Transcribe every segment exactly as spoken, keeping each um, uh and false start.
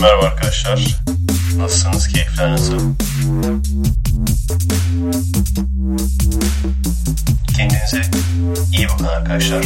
Merhaba arkadaşlar. Nasılsınız? Keyifler nasıl? Kendinize iyi bakın arkadaşlar.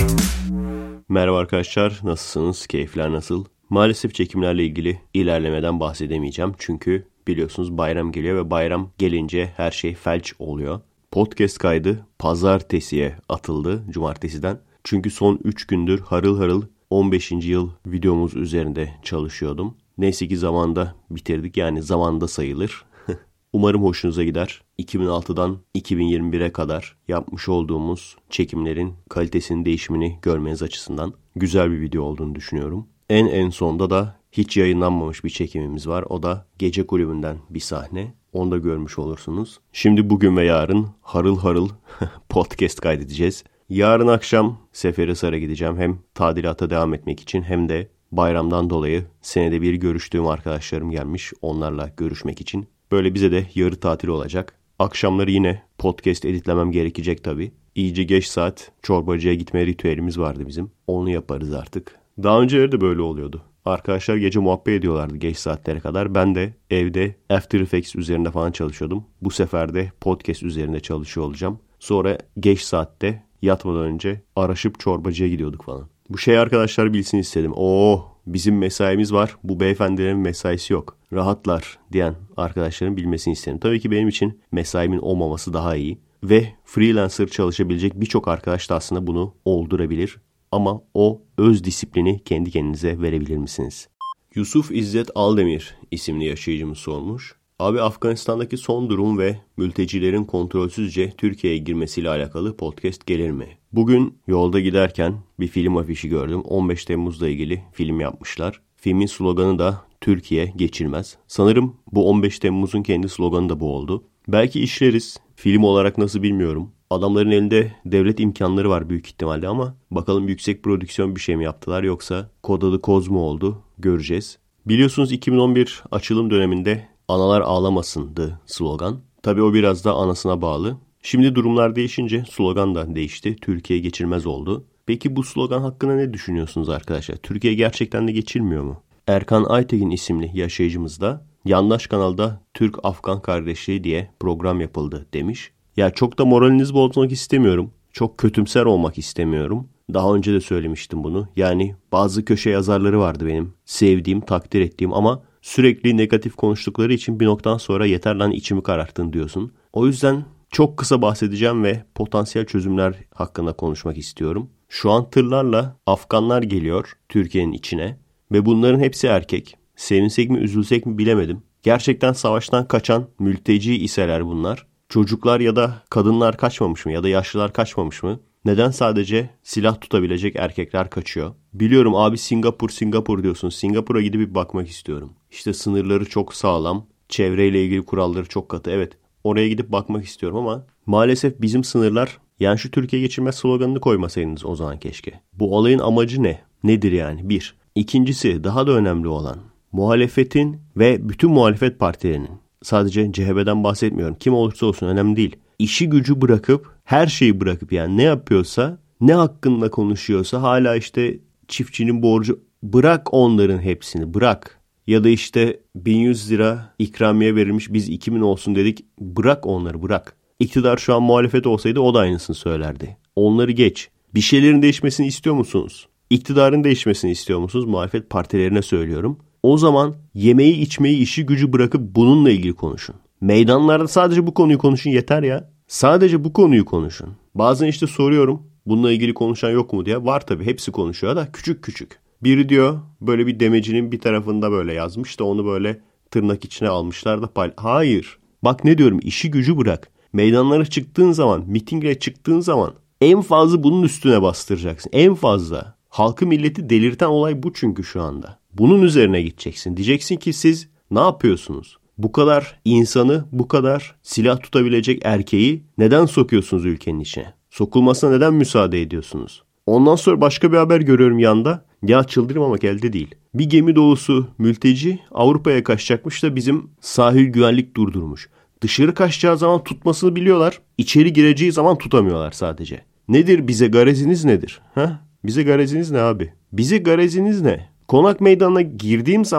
Merhaba arkadaşlar. Nasılsınız? Keyifler nasıl? Maalesef çekimlerle ilgili ilerlemeden bahsedemeyeceğim. Çünkü biliyorsunuz bayram geliyor ve bayram gelince her şey felç oluyor. Podcast kaydı pazartesiye atıldı cumartesiden. Çünkü son üç gündür harıl harıl on beşinci yıl videomuz üzerinde çalışıyordum. Neyse ki zamanda bitirdik, yani zamanda sayılır. Umarım hoşunuza gider. iki bin altıdan iki bin yirmi bire kadar yapmış olduğumuz çekimlerin kalitesinin değişimini görmeniz açısından güzel bir video olduğunu düşünüyorum. En en sonda da hiç yayınlanmamış bir çekimimiz var. O da Gece Kulübü'nden bir sahne. Onu da görmüş olursunuz. Şimdi bugün ve yarın harıl harıl podcast kaydedeceğiz. Yarın akşam Seferihisar'a gideceğim. Hem tadilata devam etmek için hem de bayramdan dolayı senede bir görüştüğüm arkadaşlarım gelmiş. Onlarla görüşmek için. Böyle bize de yarı tatil olacak. Akşamları yine podcast editlemem gerekecek tabii. İyice geç saat çorbacıya gitme ritüelimiz vardı bizim. Onu yaparız artık. Daha önceleri de böyle oluyordu. Arkadaşlar gece muhabbet ediyorlardı geç saatlere kadar. Ben de evde After Effects üzerinde falan çalışıyordum. Bu sefer de podcast üzerinde çalışıyor olacağım. Sonra geç saatte yatmadan önce araşıp çorbacıya gidiyorduk falan. Bu şey arkadaşlar bilsin istedim. Oo, bizim mesaimiz var. Bu beyefendilerin mesaisi yok. Rahatlar diyen arkadaşların bilmesini istedim. Tabii ki benim için mesaimin olmaması daha iyi. Ve freelancer çalışabilecek birçok arkadaş da aslında bunu oldurabilir. Ama o öz disiplini kendi kendinize verebilir misiniz? Yusuf İzzet Aldemir isimli yaşayıcımız sormuş. Abi, Afganistan'daki son durum ve mültecilerin kontrolsüzce Türkiye'ye girmesiyle alakalı podcast gelir mi? Bugün yolda giderken bir film afişi gördüm. on beş Temmuz'la ilgili film yapmışlar. Filmin sloganı da Türkiye geçilmez. Sanırım bu on beş Temmuz'un kendi sloganı da bu oldu. Belki işleriz. Film olarak nasıl bilmiyorum. Adamların elinde devlet imkanları var büyük ihtimalle ama bakalım yüksek prodüksiyon bir şey mi yaptılar yoksa kod adı koz mu oldu, göreceğiz. Biliyorsunuz iki bin on bir açılım döneminde analar ağlamasındı slogan. Tabii o biraz da anasına bağlı. Şimdi durumlar değişince slogan da değişti. Türkiye geçilmez oldu. Peki bu slogan hakkında ne düşünüyorsunuz arkadaşlar? Türkiye gerçekten de geçilmiyor mu? Erkan Aytekin isimli yaşayıcımız da yandaş kanalda Türk-Afgan kardeşliği diye program yapıldı demiş. Ya çok da moralinizi bozmak istemiyorum. Çok kötümser olmak istemiyorum. Daha önce de söylemiştim bunu. Yani bazı köşe yazarları vardı benim sevdiğim, takdir ettiğim ama sürekli negatif konuştukları için bir noktadan sonra yeter lan içimi kararttın diyorsun. O yüzden çok kısa bahsedeceğim ve potansiyel çözümler hakkında konuşmak istiyorum. Şu an tırlarla Afganlar geliyor Türkiye'nin içine ve bunların hepsi erkek. Sevinsek mi üzülsek mi bilemedim. Gerçekten savaştan kaçan mülteci iseler bunlar. Çocuklar ya da kadınlar kaçmamış mı ya da yaşlılar kaçmamış mı? Neden sadece silah tutabilecek erkekler kaçıyor? Biliyorum abi, Singapur Singapur diyorsun. Singapur'a gidip bir bakmak istiyorum. İşte sınırları çok sağlam. Çevreyle ilgili kuralları çok katı. Evet, oraya gidip bakmak istiyorum ama maalesef bizim sınırlar, yani şu Türkiye geçilmez sloganını koymasaydınız o zaman keşke. Bu olayın amacı ne? Nedir yani? Bir. İkincisi, daha da önemli olan muhalefetin ve bütün muhalefet partilerinin, sadece C H P'den bahsetmiyorum, kim olursa olsun önemli değil. İşi gücü bırakıp, her şeyi bırakıp, yani ne yapıyorsa, ne hakkında konuşuyorsa, hala işte çiftçinin borcu, bırak onların hepsini, bırak. Ya da işte bin yüz lira ikramiye verilmiş, biz iki bin olsun dedik, bırak onları, bırak. İktidar şu an muhalefet olsaydı o da aynısını söylerdi. Onları geç. Bir şeylerin değişmesini istiyor musunuz? İktidarın değişmesini istiyor musunuz? Muhalefet partilerine söylüyorum. O zaman yemeği, içmeyi, işi gücü bırakıp bununla ilgili konuşun. Meydanlarda sadece bu konuyu konuşun, yeter ya. Sadece bu konuyu konuşun. Bazen işte soruyorum, bununla ilgili konuşan yok mu diye. Var tabii, hepsi konuşuyor da küçük küçük. Biri diyor böyle bir demecinin bir tarafında böyle yazmış da onu böyle tırnak içine almışlar da pay. Hayır. Bak ne diyorum, işi gücü bırak. Meydanlara çıktığın zaman, mitingle çıktığın zaman en fazla bunun üstüne bastıracaksın. En fazla. Halkı milleti delirten olay bu çünkü şu anda. Bunun üzerine gideceksin. Diyeceksin ki siz ne yapıyorsunuz? Bu kadar insanı, bu kadar silah tutabilecek erkeği neden sokuyorsunuz ülkenin içine? Sokulmasına neden müsaade ediyorsunuz? Ondan sonra başka bir haber görüyorum yanda. Ya çıldırmamak elde değil. Bir gemi dolusu mülteci Avrupa'ya kaçacakmış da bizim sahil güvenlik durdurmuş. Dışarı kaçacağı zaman tutmasını biliyorlar. İçeri gireceği zaman tutamıyorlar sadece. Nedir bize gareziniz nedir? Ha? Bize gareziniz ne abi? Bize gareziniz ne? Konak meydanına girdiğim zaman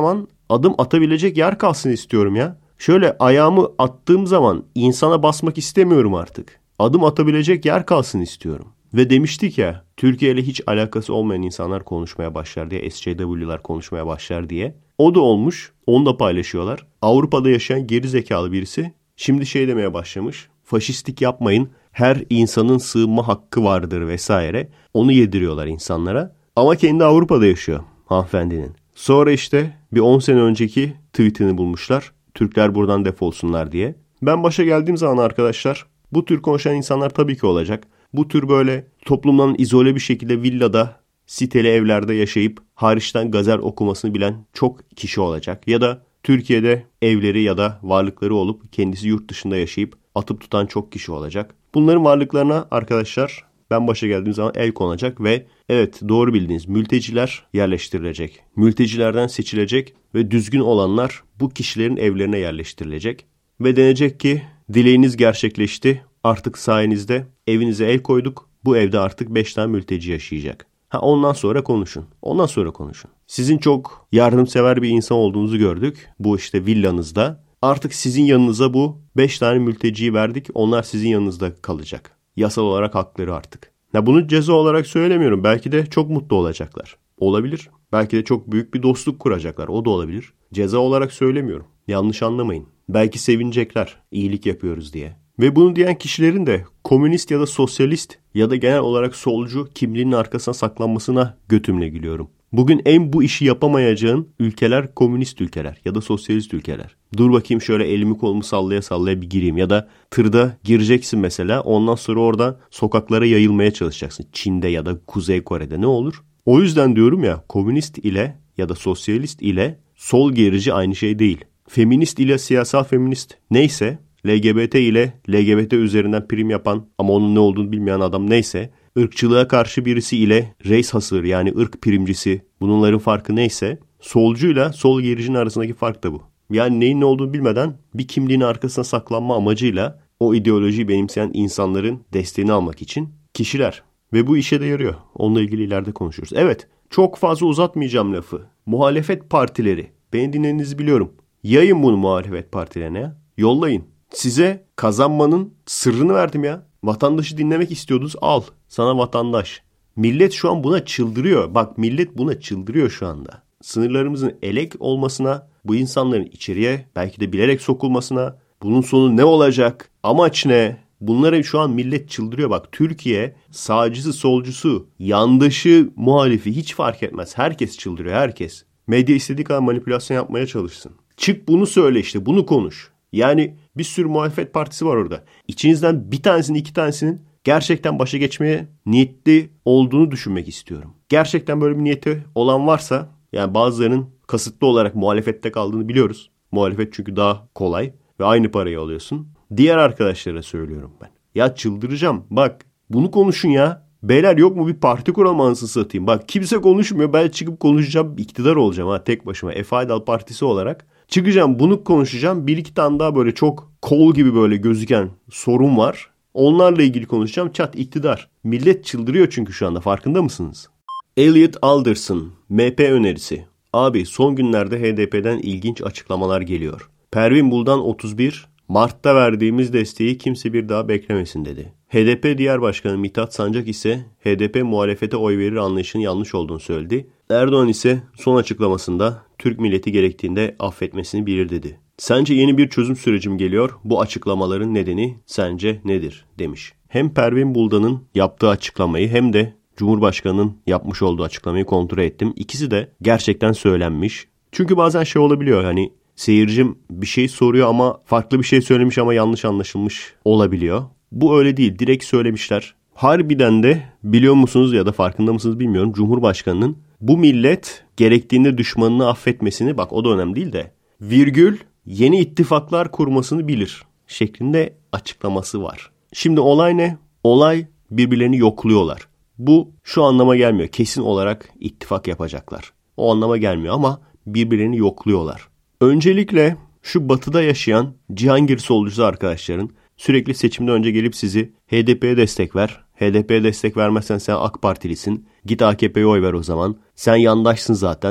Adım atabilecek yer kalsın istiyorum ya. Şöyle ayağımı attığım zaman insana basmak istemiyorum artık. Adım atabilecek yer kalsın istiyorum. Ve demiştik ya, Türkiye ile hiç alakası olmayan insanlar konuşmaya başlar diye, S J W'lar konuşmaya başlar diye. O da olmuş, onu da paylaşıyorlar. Avrupa'da yaşayan geri zekalı birisi şimdi şey demeye başlamış. Faşistlik yapmayın, her insanın sığınma hakkı vardır vesaire. Onu yediriyorlar insanlara. Ama kendi Avrupa'da yaşıyor hanımefendinin. Sonra işte bir on sene önceki tweetini bulmuşlar. Türkler buradan defolsunlar diye. Ben başa geldiğim zaman arkadaşlar, bu tür konuşan insanlar tabii ki olacak. Bu tür böyle toplumdan izole bir şekilde villada, siteli evlerde yaşayıp hariçten gazel okumasını bilen çok kişi olacak. Ya da Türkiye'de evleri ya da varlıkları olup kendisi yurt dışında yaşayıp atıp tutan çok kişi olacak. Bunların varlıklarına arkadaşlar ben başa geldiğim zaman el konacak ve evet, doğru bildiğiniz mülteciler yerleştirilecek. Mültecilerden seçilecek ve düzgün olanlar bu kişilerin evlerine yerleştirilecek. Ve denecek ki dileğiniz gerçekleşti. Artık sayenizde evinize el koyduk. Bu evde artık beş tane mülteci yaşayacak. Ha, ondan sonra konuşun. Ondan sonra konuşun. Sizin çok yardımsever bir insan olduğunuzu gördük. Bu işte villanızda. Artık sizin yanınıza bu beş tane mülteciyi verdik. Onlar sizin yanınızda kalacak. Yasal olarak hakları artık. Ya bunu ceza olarak söylemiyorum. Belki de çok mutlu olacaklar. Olabilir. Belki de çok büyük bir dostluk kuracaklar. O da olabilir. Ceza olarak söylemiyorum. Yanlış anlamayın. Belki sevinecekler. İyilik yapıyoruz diye. Ve bunu diyen kişilerin de komünist ya da sosyalist ya da genel olarak solcu kimliğinin arkasına saklanmasına götümle gülüyorum. Bugün en bu işi yapamayacağın ülkeler komünist ülkeler ya da sosyalist ülkeler. Dur bakayım şöyle elimi kolumu sallaya sallaya bir gireyim. Ya da tırda gireceksin mesela, ondan sonra oradan sokaklara yayılmaya çalışacaksın. Çin'de ya da Kuzey Kore'de ne olur? O yüzden diyorum ya, komünist ile ya da sosyalist ile sol gerici aynı şey değil. Feminist ile siyasal feminist neyse, L G B T ile L G B T üzerinden prim yapan ama onun ne olduğunu bilmeyen adam neyse, ırkçılığa karşı birisi ile race hasır yani ırk primcisi, bunların farkı neyse, solcuyla sol gericinin arasındaki fark da bu. Yani neyin ne olduğunu bilmeden bir kimliğin arkasına saklanma amacıyla o ideolojiyi benimseyen insanların desteğini almak için kişiler. Ve bu işe de yarıyor. Onunla ilgili ileride konuşuruz. Evet, çok fazla uzatmayacağım lafı. Muhalefet partileri, beni dinlediğinizi biliyorum. Yayın bunu muhalefet partilerine ya. Yollayın. Size kazanmanın sırrını verdim ya. Vatandaşı dinlemek istiyordunuz, al. Sana vatandaş. Millet şu an buna çıldırıyor. Bak, millet buna çıldırıyor şu anda. Sınırlarımızın elek olmasına, bu insanların içeriye belki de bilerek sokulmasına, bunun sonu ne olacak, amaç ne? Bunlara şu an millet çıldırıyor. Bak, Türkiye sağcısı, solcusu, yandaşı, muhalifi hiç fark etmez. Herkes çıldırıyor, herkes. Medya istediği kadar manipülasyon yapmaya çalışsın. Çık bunu söyle işte, bunu konuş. Yani bir sürü muhalefet partisi var orada. İçinizden bir tanesinin, iki tanesinin gerçekten başa geçmeye niyetli olduğunu düşünmek istiyorum. Gerçekten böyle bir niyeti olan varsa, yani bazılarının kasıtlı olarak muhalefette kaldığını biliyoruz. Muhalefet çünkü daha kolay ve aynı parayı alıyorsun. Diğer arkadaşlara söylüyorum ben. Ya çıldıracağım. Bak, bunu konuşun ya. Beyler, yok mu bir parti kuralım anasını satayım. Bak, kimse konuşmuyor. Ben çıkıp konuşacağım. İktidar olacağım ha tek başıma. Efe Aydal Partisi olarak. Çıkacağım, bunu konuşacağım. Bir iki tane daha böyle çok kol gibi böyle gözüken sorun var. Onlarla ilgili konuşacağım. Çat, iktidar. Millet çıldırıyor çünkü şu anda, farkında mısınız? Elliot Alderson, M P önerisi. Abi, son günlerde H D P'den ilginç açıklamalar geliyor. Pervin Buldan otuz bir, Mart'ta verdiğimiz desteği kimse bir daha beklemesin dedi. H D P Diğer Başkanı Mithat Sancak ise H D P muhalefete oy verir anlayışının yanlış olduğunu söyledi. Erdoğan ise son açıklamasında Türk milleti gerektiğinde affetmesini bilir dedi. Sence yeni bir çözüm süreci mi geliyor? Bu açıklamaların nedeni sence nedir? Demiş. Hem Pervin Buldan'ın yaptığı açıklamayı hem de Cumhurbaşkanı'nın yapmış olduğu açıklamayı kontrol ettim. İkisi de gerçekten söylenmiş. Çünkü bazen şey olabiliyor, hani seyircim bir şey soruyor ama farklı bir şey söylemiş ama yanlış anlaşılmış olabiliyor. Bu öyle değil. Direkt söylemişler. Harbiden de biliyor musunuz ya da farkında mısınız bilmiyorum. Cumhurbaşkanının bu millet gerektiğinde düşmanını affetmesini, bak o da önemli değil de, virgül yeni ittifaklar kurmasını bilir şeklinde açıklaması var. Şimdi olay ne? Olay birbirlerini yokluyorlar. Bu şu anlama gelmiyor. Kesin olarak ittifak yapacaklar. O anlama gelmiyor ama birbirlerini yokluyorlar. Öncelikle şu batıda yaşayan Cihangir solcusu arkadaşların sürekli seçimden önce gelip sizi H D P'ye destek ver. H D P'ye destek vermezsen sen AK Partilisin. Git A K P'ye oy ver o zaman. Sen yandaşsın zaten.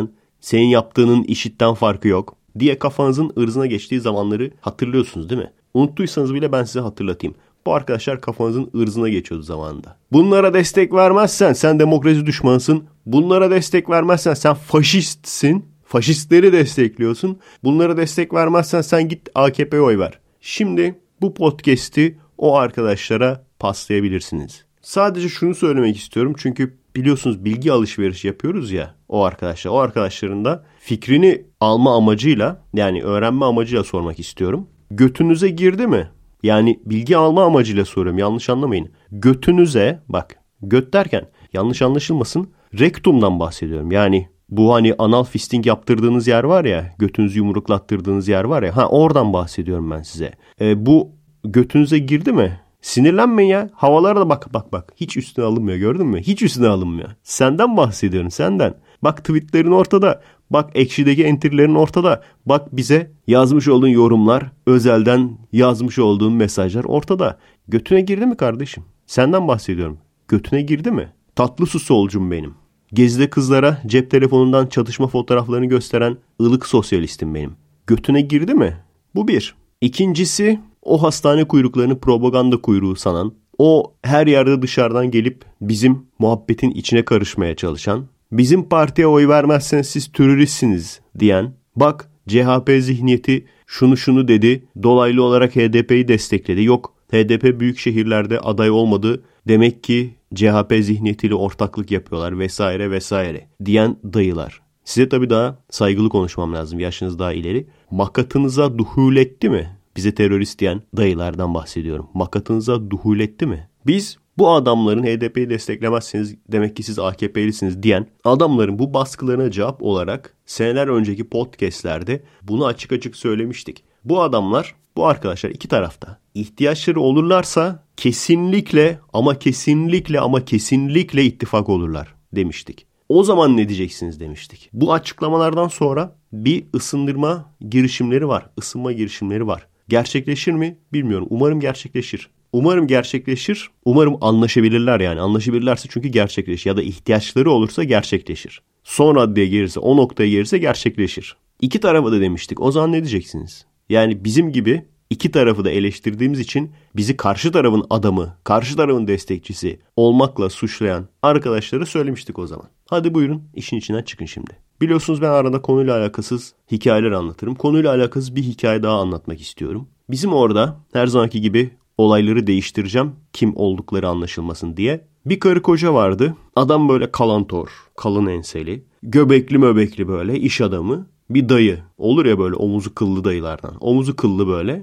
senin yaptığının IŞİD'den farkı yok diye kafanızın ırzına geçtiği zamanları hatırlıyorsunuz değil mi? Unuttuysanız bile ben size hatırlatayım. Bu arkadaşlar kafanızın ırzına geçiyordu zamanında. Bunlara destek vermezsen sen demokrasi düşmanısın. Bunlara destek vermezsen sen faşistsin. Faşistleri destekliyorsun. Bunlara destek vermezsen sen git A K P'ye oy ver. Şimdi bu podcast'i o arkadaşlara paslayabilirsiniz. Sadece şunu söylemek istiyorum. Çünkü biliyorsunuz bilgi alışverişi yapıyoruz ya o arkadaşlar. O arkadaşların da fikrini alma amacıyla, yani öğrenme amacıyla sormak istiyorum. Götünüze girdi mi? Yani bilgi alma amacıyla soruyorum, yanlış anlamayın. Götünüze, bak göt derken yanlış anlaşılmasın, rektumdan bahsediyorum. Yani bu hani anal fisting yaptırdığınız yer var ya, götünüzü yumruklattırdığınız yer var ya, ha oradan bahsediyorum ben size. E, bu götünüze girdi mi? Sinirlenmeyin ya. Havalara da bak bak bak. Hiç üstüne alınmıyor, gördün mü? Hiç üstüne alınmıyor. Senden bahsediyorum, senden. Bak tweetlerin ortada. Bak Ekşi'deki entrilerin ortada. Bak bize yazmış olduğun yorumlar, özelden yazmış olduğun mesajlar ortada. Götüne girdi mi kardeşim? Senden bahsediyorum. Götüne girdi mi? Tatlı su solcum benim. Gezide kızlara cep telefonundan çatışma fotoğraflarını gösteren ılık sosyalistim benim. Götüne girdi mi? Bu bir. İkincisi, o hastane kuyruklarını propaganda kuyruğu sanan, o her yerde dışarıdan gelip bizim muhabbetin içine karışmaya çalışan, bizim partiye oy vermezseniz siz teröristsiniz diyen, bak C H P zihniyeti şunu şunu dedi, dolaylı olarak H D P'yi destekledi. Yok, H D P büyük şehirlerde aday olmadı, demek ki C H P zihniyetiyle ortaklık yapıyorlar vesaire vesaire diyen dayılar. Size tabii daha saygılı konuşmam lazım, yaşınız daha ileri. Makatınıza duhul etti mi? Bize terörist diyen dayılardan bahsediyorum. Makatınıza duhul etti mi? Biz bu adamların H D P'yi desteklemezseniz demek ki siz A K P'lisiniz diyen adamların bu baskılarına cevap olarak seneler önceki podcastlerde bunu açık açık söylemiştik. Bu adamlar, bu arkadaşlar iki tarafta. İhtiyaçları olurlarsa kesinlikle ama kesinlikle ama kesinlikle ittifak olurlar demiştik. O zaman ne diyeceksiniz demiştik. Bu açıklamalardan sonra bir ısındırma girişimleri var. Isınma girişimleri var. Gerçekleşir mi bilmiyorum. Umarım gerçekleşir. Umarım gerçekleşir. Umarım anlaşabilirler yani. Anlaşabilirlerse çünkü gerçekleşir. Ya da ihtiyaçları olursa gerçekleşir. Son raddeye gelirse, o noktaya gelirse gerçekleşir. İki tarafa da demiştik. O zaman ne diyeceksiniz? Yani bizim gibi iki tarafı da eleştirdiğimiz için bizi karşı tarafın adamı, karşı tarafın destekçisi olmakla suçlayan arkadaşlara söylemiştik o zaman. Hadi buyurun işin içinden çıkın şimdi. Biliyorsunuz ben arada konuyla alakasız hikayeler anlatırım. Konuyla alakasız bir hikaye daha anlatmak istiyorum. Bizim orada her zamanki gibi olayları değiştireceğim, kim oldukları anlaşılmasın diye. Bir karı koca vardı. Adam böyle kalantor, kalın enseli, göbekli möbekli böyle iş adamı. Bir dayı. Olur ya böyle omuzu kıllı dayılardan. Omuzu kıllı böyle.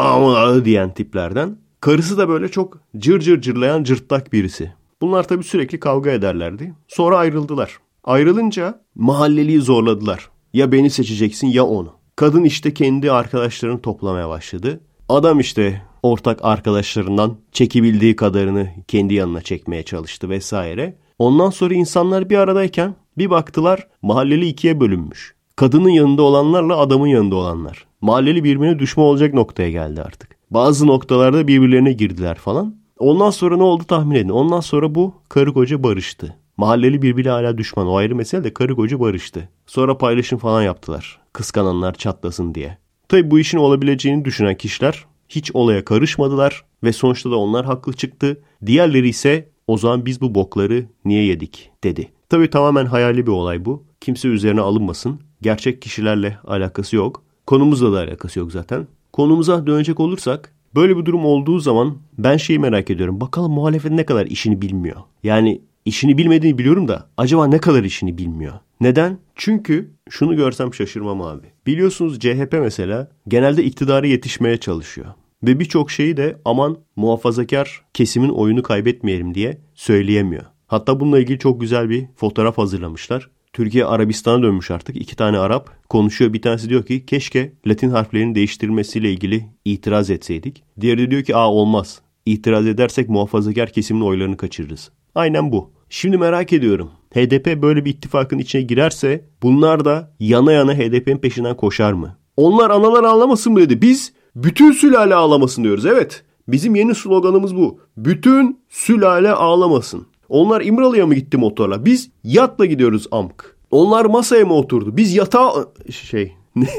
Aa diyen tiplerden. Karısı da böyle çok cır cır cırlayan cırtlak birisi. Bunlar tabii sürekli kavga ederlerdi. Sonra ayrıldılar. Ayrılınca mahalleliyi zorladılar. Ya beni seçeceksin ya onu. Kadın işte kendi arkadaşlarını toplamaya başladı. Adam işte ortak arkadaşlarından çekebildiği kadarını kendi yanına çekmeye çalıştı vesaire. Ondan sonra insanlar bir aradayken bir baktılar mahalleli ikiye bölünmüş. Kadının yanında olanlarla adamın yanında olanlar. Mahalleli birbirine düşman olacak noktaya geldi artık. Bazı noktalarda birbirlerine girdiler falan. Ondan sonra ne oldu tahmin edin. Ondan sonra bu karı koca barıştı. Mahalleli birbiriyle hala düşman. O ayrı mesele de karı koca barıştı. Sonra paylaşım falan yaptılar. Kıskananlar çatlasın diye. Tabii bu işin olabileceğini düşünen kişiler hiç olaya karışmadılar. Ve sonuçta da onlar haklı çıktı. Diğerleri ise o zaman biz bu bokları niye yedik dedi. Tabii tamamen hayali bir olay bu. Kimse üzerine alınmasın. Gerçek kişilerle alakası yok. Konumuzla da alakası yok zaten. Konumuza dönecek olursak böyle bir durum olduğu zaman ben şeyi merak ediyorum. Bakalım muhalefet ne kadar işini bilmiyor. Yani işini bilmediğini biliyorum da acaba ne kadar işini bilmiyor. Neden? Çünkü şunu görsem şaşırmam abi. Biliyorsunuz C H P mesela genelde iktidara yetişmeye çalışıyor. Ve birçok şeyi de aman muhafazakar kesimin oyunu kaybetmeyelim diye söyleyemiyor. Hatta bununla ilgili çok güzel bir fotoğraf hazırlamışlar. Türkiye Arabistan'a dönmüş artık. İki tane Arap konuşuyor. Bir tanesi diyor ki keşke Latin harflerinin değiştirilmesiyle ilgili itiraz etseydik. Diğeri de diyor ki aa olmaz. İtiraz edersek muhafazakar kesimin oylarını kaçırırız. Aynen bu. Şimdi merak ediyorum. H D P böyle bir ittifakın içine girerse bunlar da yana yana H D P'nin peşinden koşar mı? Onlar analar ağlamasın mı dedi. Biz bütün sülale ağlamasın diyoruz. Evet. Bizim yeni sloganımız bu. Bütün sülale ağlamasın. Onlar İmralı'ya mı gitti motorla? Biz yatla gidiyoruz amk. Onlar masaya mı oturdu? Biz yatağa... Şey...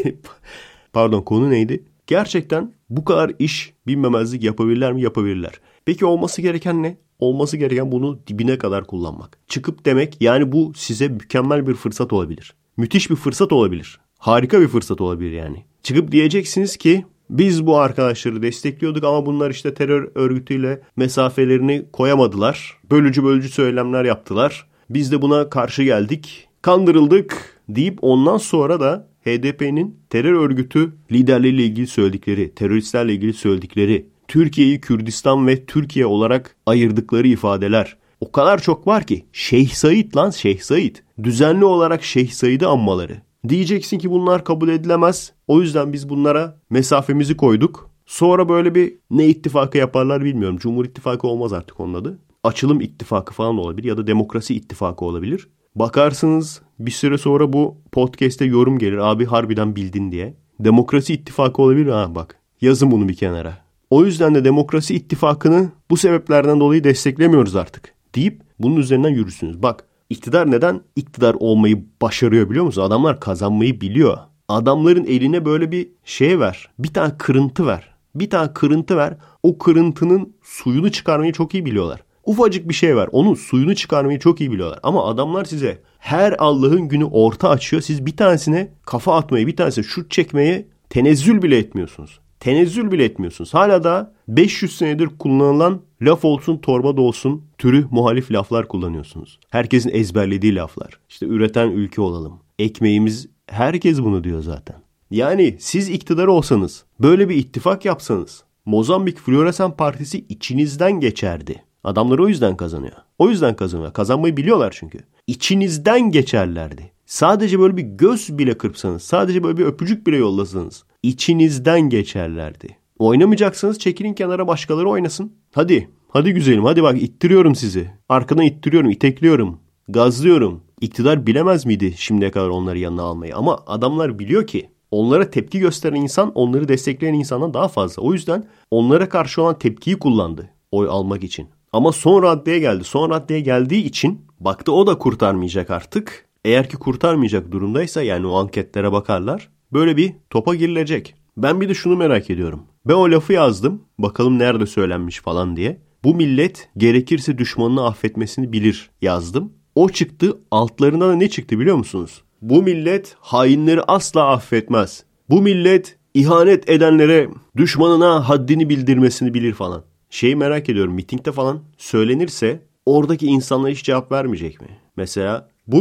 Pardon, konu neydi? Gerçekten bu kadar iş bilmemezlik yapabilirler mi? Yapabilirler. Peki olması gereken ne? Olması gereken bunu dibine kadar kullanmak. Çıkıp demek, yani bu size mükemmel bir fırsat olabilir. Müthiş bir fırsat olabilir. Harika bir fırsat olabilir yani. Çıkıp diyeceksiniz ki biz bu arkadaşları destekliyorduk ama bunlar işte terör örgütüyle mesafelerini koyamadılar. Bölücü bölücü söylemler yaptılar. Biz de buna karşı geldik. Kandırıldık deyip ondan sonra da H D P'nin terör örgütü liderleriyle ilgili söyledikleri, teröristlerle ilgili söyledikleri, Türkiye'yi Kürdistan ve Türkiye olarak ayırdıkları ifadeler o kadar çok var ki. Şeyh Said lan Şeyh Said. Düzenli olarak Şeyh Said'i anmaları. Diyeceksin ki bunlar kabul edilemez. O yüzden biz bunlara mesafemizi koyduk. Sonra böyle bir ne ittifakı yaparlar bilmiyorum. Cumhur İttifakı olmaz artık onun adı. Açılım ittifakı falan olabilir ya da demokrasi ittifakı olabilir. Bakarsınız bir süre sonra bu podcast'te yorum gelir. Abi harbiden bildin diye. Demokrasi ittifakı olabilir ha bak. Yazın bunu bir kenara. O yüzden de demokrasi ittifakını bu sebeplerden dolayı desteklemiyoruz artık deyip bunun üzerinden yürürsünüz. Bak iktidar neden iktidar olmayı başarıyor biliyor musun? Adamlar kazanmayı biliyor. Adamların eline böyle bir şey ver. Bir tane kırıntı ver. Bir tane kırıntı ver. O kırıntının suyunu çıkarmayı çok iyi biliyorlar. Ufacık bir şey var. Onun suyunu çıkarmayı çok iyi biliyorlar. Ama adamlar size her Allah'ın günü orta açıyor. Siz bir tanesine kafa atmayı, bir tanesine şut çekmeyi tenezzül bile etmiyorsunuz. Tenezzül bile etmiyorsunuz. Hala da beş yüz senedir kullanılan laf olsun torba da olsun türü muhalif laflar kullanıyorsunuz. Herkesin ezberlediği laflar. İşte üreten ülke olalım. Ekmeğimiz, herkes bunu diyor zaten. Yani siz iktidar olsanız, böyle bir ittifak yapsanız, Mozambik Floresan Partisi içinizden geçerdi. Adamlar o yüzden kazanıyor. O yüzden kazanıyor. Kazanmayı biliyorlar çünkü. İçinizden geçerlerdi. Sadece böyle bir göz bile kırpsanız, sadece böyle bir öpücük bile yollasanız, içinizden geçerlerdi. Oynamayacaksanız çekilin kenara, başkaları oynasın. Hadi, hadi güzelim, hadi bak ittiriyorum sizi. Arkadan ittiriyorum, itekliyorum, gazlıyorum. İktidar bilemez miydi şimdiye kadar onları yanına almayı? Ama adamlar biliyor ki onlara tepki gösteren insan onları destekleyen insandan daha fazla. O yüzden onlara karşı olan tepkiyi kullandı oy almak için. Ama son raddeye geldi. Son raddeye geldiği için baktı o da kurtarmayacak artık. Eğer ki kurtarmayacak durumdaysa, yani o anketlere bakarlar, böyle bir topa girilecek. Ben bir de şunu merak ediyorum. Ben o lafı yazdım. Bakalım nerede söylenmiş falan diye. Bu millet gerekirse düşmanını affetmesini bilir yazdım. O çıktı. Altlarında da ne çıktı biliyor musunuz? Bu millet hainleri asla affetmez. Bu millet ihanet edenlere düşmanına haddini bildirmesini bilir falan. Şeyi merak ediyorum, mitingde falan söylenirse oradaki insanlar hiç cevap vermeyecek mi? Mesela bu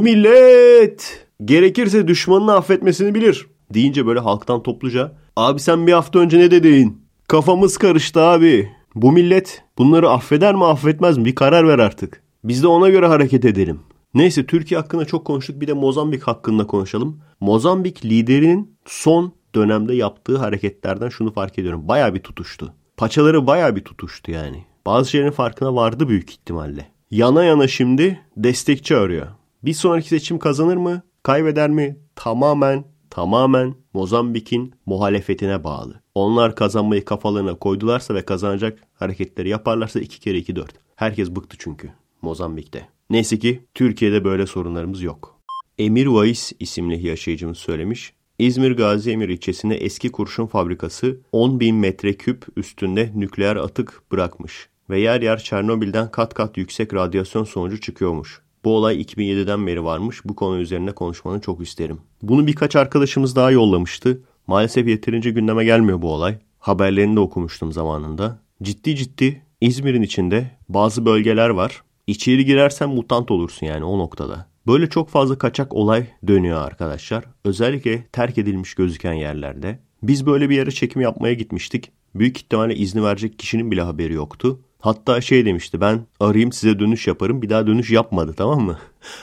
millet gerekirse düşmanını affetmesini bilir deyince böyle halktan topluca, abi sen bir hafta önce ne dedin? Kafamız karıştı abi. Bu millet bunları affeder mi affetmez mi? Bir karar ver artık. Biz de ona göre hareket edelim. Neyse, Türkiye hakkında çok konuştuk, bir de Mozambik hakkında konuşalım. Mozambik liderinin son dönemde yaptığı hareketlerden şunu fark ediyorum. Bayağı bir tutuştu. Paçaları bayağı bir tutuştu yani. Bazı şeylerin farkına vardı büyük ihtimalle. Yana yana şimdi destekçi arıyor. Bir sonraki seçim kazanır mı? Kaybeder mi? Tamamen, tamamen Mozambik'in muhalefetine bağlı. Onlar kazanmayı kafalarına koydularsa ve kazanacak hareketleri yaparlarsa iki kere iki dört. Herkes bıktı çünkü Mozambik'te. Neyse ki Türkiye'de böyle sorunlarımız yok. Emir Vaiz isimli yaşayıcımız söylemiş. İzmir Gazi Emir ilçesinde eski kurşun fabrikası on bin metreküp üstünde nükleer atık bırakmış. Ve yer yer Çernobil'den kat kat yüksek radyasyon sonucu çıkıyormuş. Bu olay iki bin yediden beri varmış. Bu konu üzerine konuşmanı çok isterim. Bunu birkaç arkadaşımız daha yollamıştı. Maalesef yeterince gündeme gelmiyor bu olay. Haberlerini de okumuştum zamanında. Ciddi ciddi İzmir'in içinde bazı bölgeler var. İçeri girersen mutant olursun yani o noktada. Böyle çok fazla kaçak olay dönüyor arkadaşlar. Özellikle terk edilmiş gözüken yerlerde. Biz böyle bir yere çekim yapmaya gitmiştik. Büyük ihtimalle izni verecek kişinin bile haberi yoktu. Hatta şey demişti, ben arayayım size dönüş yaparım. Bir daha dönüş yapmadı, tamam mı?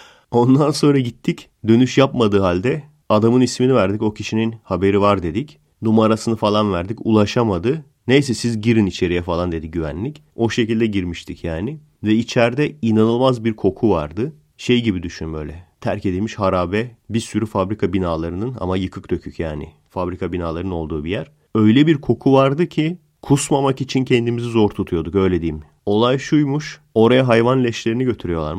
Ondan sonra gittik, dönüş yapmadığı halde adamın ismini verdik. O kişinin haberi var dedik. Numarasını falan verdik, ulaşamadı. Neyse siz girin içeriye falan dedi güvenlik. O şekilde girmiştik yani. Ve içeride inanılmaz bir koku vardı. Şey gibi düşün böyle. Terk edilmiş harabe bir sürü fabrika binalarının ama yıkık dökük yani. Fabrika binalarının olduğu bir yer. Öyle bir koku vardı ki kusmamak için kendimizi zor tutuyorduk, öyle diyeyim. Olay şuymuş. Oraya hayvan leşlerini götürüyorlarmış.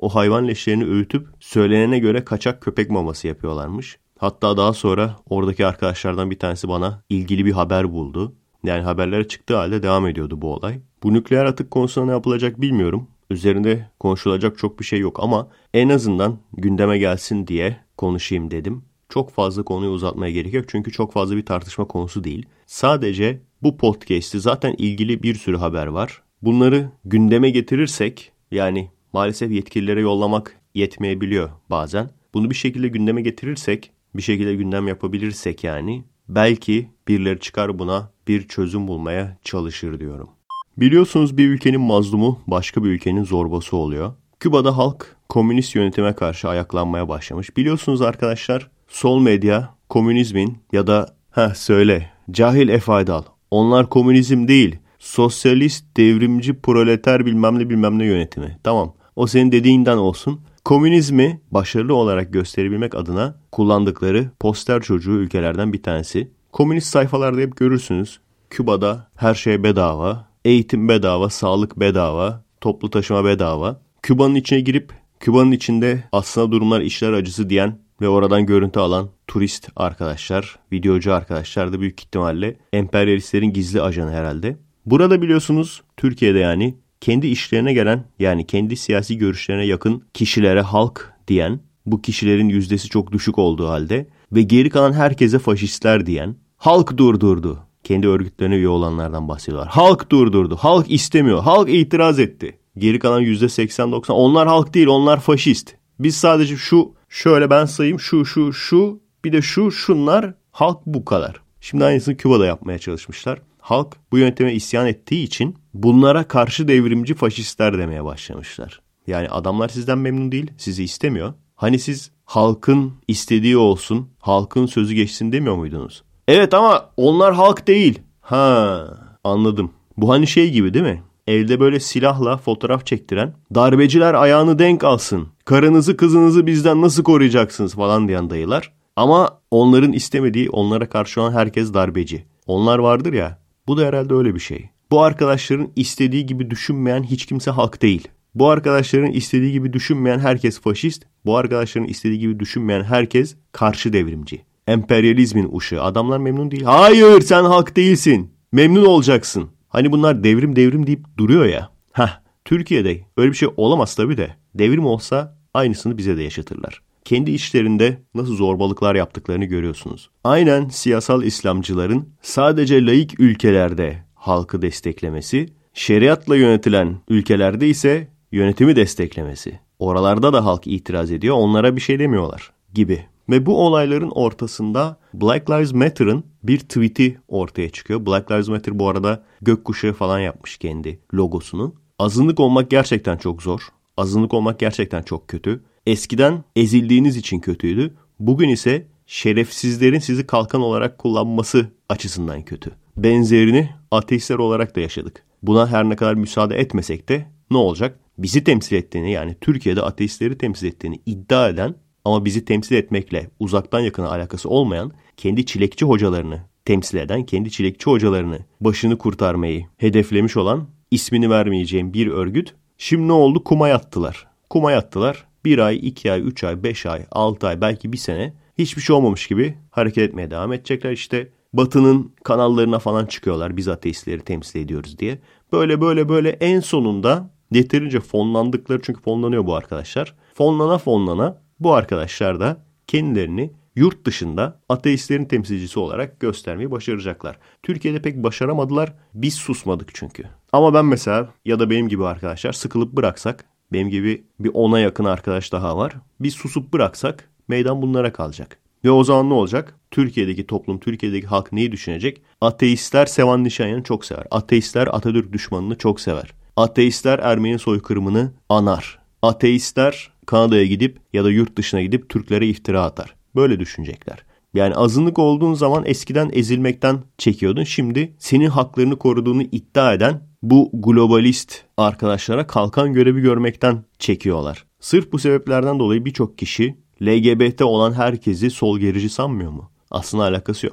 o hayvan leşlerini öğütüp söylenene göre kaçak köpek maması yapıyorlarmış. Hatta daha sonra oradaki arkadaşlardan bir tanesi bana ilgili bir haber buldu. Yani haberlere çıktığı halde devam ediyordu bu olay. Bu nükleer atık konusunda ne yapılacak bilmiyorum. Üzerinde konuşulacak çok bir şey yok ama en azından gündeme gelsin diye konuşayım dedim. Çok fazla konuyu uzatmaya gerek yok çünkü çok fazla bir tartışma konusu değil. Sadece bu podcast'te zaten ilgili bir sürü haber var. Bunları gündeme getirirsek, yani maalesef yetkililere yollamak yetmeyebiliyor bazen. Bunu bir şekilde gündeme getirirsek, bir şekilde gündem yapabilirsek yani belki birileri çıkar buna bir çözüm bulmaya çalışır diyorum. Biliyorsunuz bir ülkenin mazlumu başka bir ülkenin zorbası oluyor. Küba'da halk komünist yönetime karşı ayaklanmaya başlamış. Biliyorsunuz arkadaşlar, sol medya komünizmin ya da heh söyle cahil Efe Aydal, onlar komünizm değil sosyalist devrimci proleter bilmem ne bilmem ne yönetimi. Tamam, o senin dediğinden olsun. Komünizmi başarılı olarak gösterebilmek adına kullandıkları poster çocuğu ülkelerden bir tanesi. Komünist sayfalarda hep görürsünüz. Küba'da her şey bedava, eğitim bedava, sağlık bedava, toplu taşıma bedava. Küba'nın içine girip Küba'nın içinde aslında durumlar işler acısı diyen ve oradan görüntü alan turist arkadaşlar, videocu arkadaşlar da büyük ihtimalle emperyalistlerin gizli ajanı herhalde. Burada biliyorsunuz Türkiye'de yani kendi işlerine gelen, yani kendi siyasi görüşlerine yakın kişilere halk diyen, bu kişilerin yüzdesi çok düşük olduğu halde ve geri kalan herkese faşistler diyen, halk durdurdu. Kendi örgütlerine üye olanlardan bahsediyorlar. Halk durdurdu, halk istemiyor, halk itiraz etti. Geri kalan yüzde seksen doksan onlar halk değil, onlar faşist. Biz sadece şu, şöyle ben sayayım, şu şu şu bir de şu şunlar, halk bu kadar. Şimdi aynısını Küba'da yapmaya çalışmışlar. Halk bu yönteme isyan ettiği için bunlara karşı devrimci faşistler demeye başlamışlar. Yani adamlar sizden memnun değil, sizi istemiyor. Hani siz halkın istediği olsun, halkın sözü geçsin demiyor muydunuz? Evet ama onlar halk değil. Ha, anladım. Bu hani şey gibi değil mi? Elde böyle silahla fotoğraf çektiren, darbeciler ayağını denk alsın, karınızı kızınızı bizden nasıl koruyacaksınız falan diyen dayılar. Ama onların istemediği, onlara karşı olan herkes darbeci. Onlar vardır ya, bu da herhalde öyle bir şey. Bu arkadaşların istediği gibi düşünmeyen hiç kimse halk değil. Bu arkadaşların istediği gibi düşünmeyen herkes faşist. Bu arkadaşların istediği gibi düşünmeyen herkes karşı devrimci. Emperyalizmin uşağı. Adamlar memnun değil. Hayır, sen halk değilsin. Memnun olacaksın. Hani bunlar devrim devrim deyip duruyor ya. Heh, Türkiye'de öyle bir şey olamaz tabii de. Devrim olsa aynısını bize de yaşatırlar. Kendi işlerinde nasıl zorbalıklar yaptıklarını görüyorsunuz. Aynen siyasal İslamcıların sadece laik ülkelerde halkı desteklemesi, şeriatla yönetilen ülkelerde ise yönetimi desteklemesi. Oralarda da halk itiraz ediyor, onlara bir şey demiyorlar gibi. Ve bu olayların ortasında Black Lives Matter'ın bir tweet'i ortaya çıkıyor. Black Lives Matter bu arada gökkuşağı falan yapmış kendi logosunu. Azınlık olmak gerçekten çok zor. Azınlık olmak gerçekten çok kötü. Eskiden ezildiğiniz için kötüydü. Bugün ise şerefsizlerin sizi kalkan olarak kullanması açısından kötü. Benzerini ateistler olarak da yaşadık. Buna her ne kadar müsaade etmesek de ne olacak? Bizi temsil ettiğini, yani Türkiye'de ateistleri temsil ettiğini iddia eden ama bizi temsil etmekle uzaktan yakına alakası olmayan, kendi çilekçi hocalarını temsil eden, kendi çilekçi hocalarını başını kurtarmayı hedeflemiş olan, ismini vermeyeceğim bir örgüt şimdi ne oldu? Kuma yattılar. Kuma yattılar. Bir ay, iki ay, üç ay, beş ay, altı ay, belki bir sene hiçbir şey olmamış gibi hareket etmeye devam edecekler. İşte Batı'nın kanallarına falan çıkıyorlar, biz ateistleri temsil ediyoruz diye. Böyle böyle böyle en sonunda yeterince fonlandıkları, çünkü fonlanıyor bu arkadaşlar. Fonlana fonlana bu arkadaşlar da kendilerini yurt dışında ateistlerin temsilcisi olarak göstermeyi başaracaklar. Türkiye'de pek başaramadılar. Biz susmadık çünkü. Ama ben mesela ya da benim gibi arkadaşlar sıkılıp bıraksak, benim gibi bir ona yakın arkadaş daha var. Biz susup bıraksak meydan bunlara kalacak. Ve o zaman ne olacak? Türkiye'deki toplum, Türkiye'deki halk neyi düşünecek? Ateistler Sevan Nişanyan'ı çok sever. Ateistler Atatürk düşmanını çok sever. Ateistler Ermeni soykırımını anar. Ateistler Kanada'ya gidip ya da yurt dışına gidip Türklere iftira atar. Böyle düşünecekler. Yani azınlık olduğun zaman eskiden ezilmekten çekiyordun. Şimdi senin haklarını koruduğunu iddia eden bu globalist arkadaşlara kalkan görevi görmekten çekiyorlar. Sırf bu sebeplerden dolayı birçok kişi L G B T olan herkesi sol gerici sanmıyor mu? Aslında alakası yok.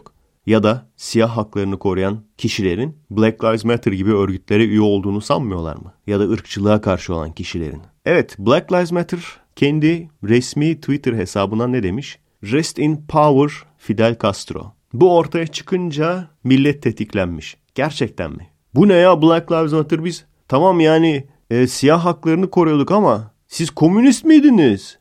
ya da siyah haklarını koruyan kişilerin Black Lives Matter gibi örgütlere üye olduğunu sanmıyorlar mı? Ya da ırkçılığa karşı olan kişilerin. Evet, Black Lives Matter kendi resmi Twitter hesabından ne demiş? Rest in power Fidel Castro. Bu ortaya çıkınca millet tetiklenmiş. Gerçekten mi? Bu ne ya Black Lives Matter, biz tamam yani e, siyah haklarını koruyorduk ama siz komünist miydiniz?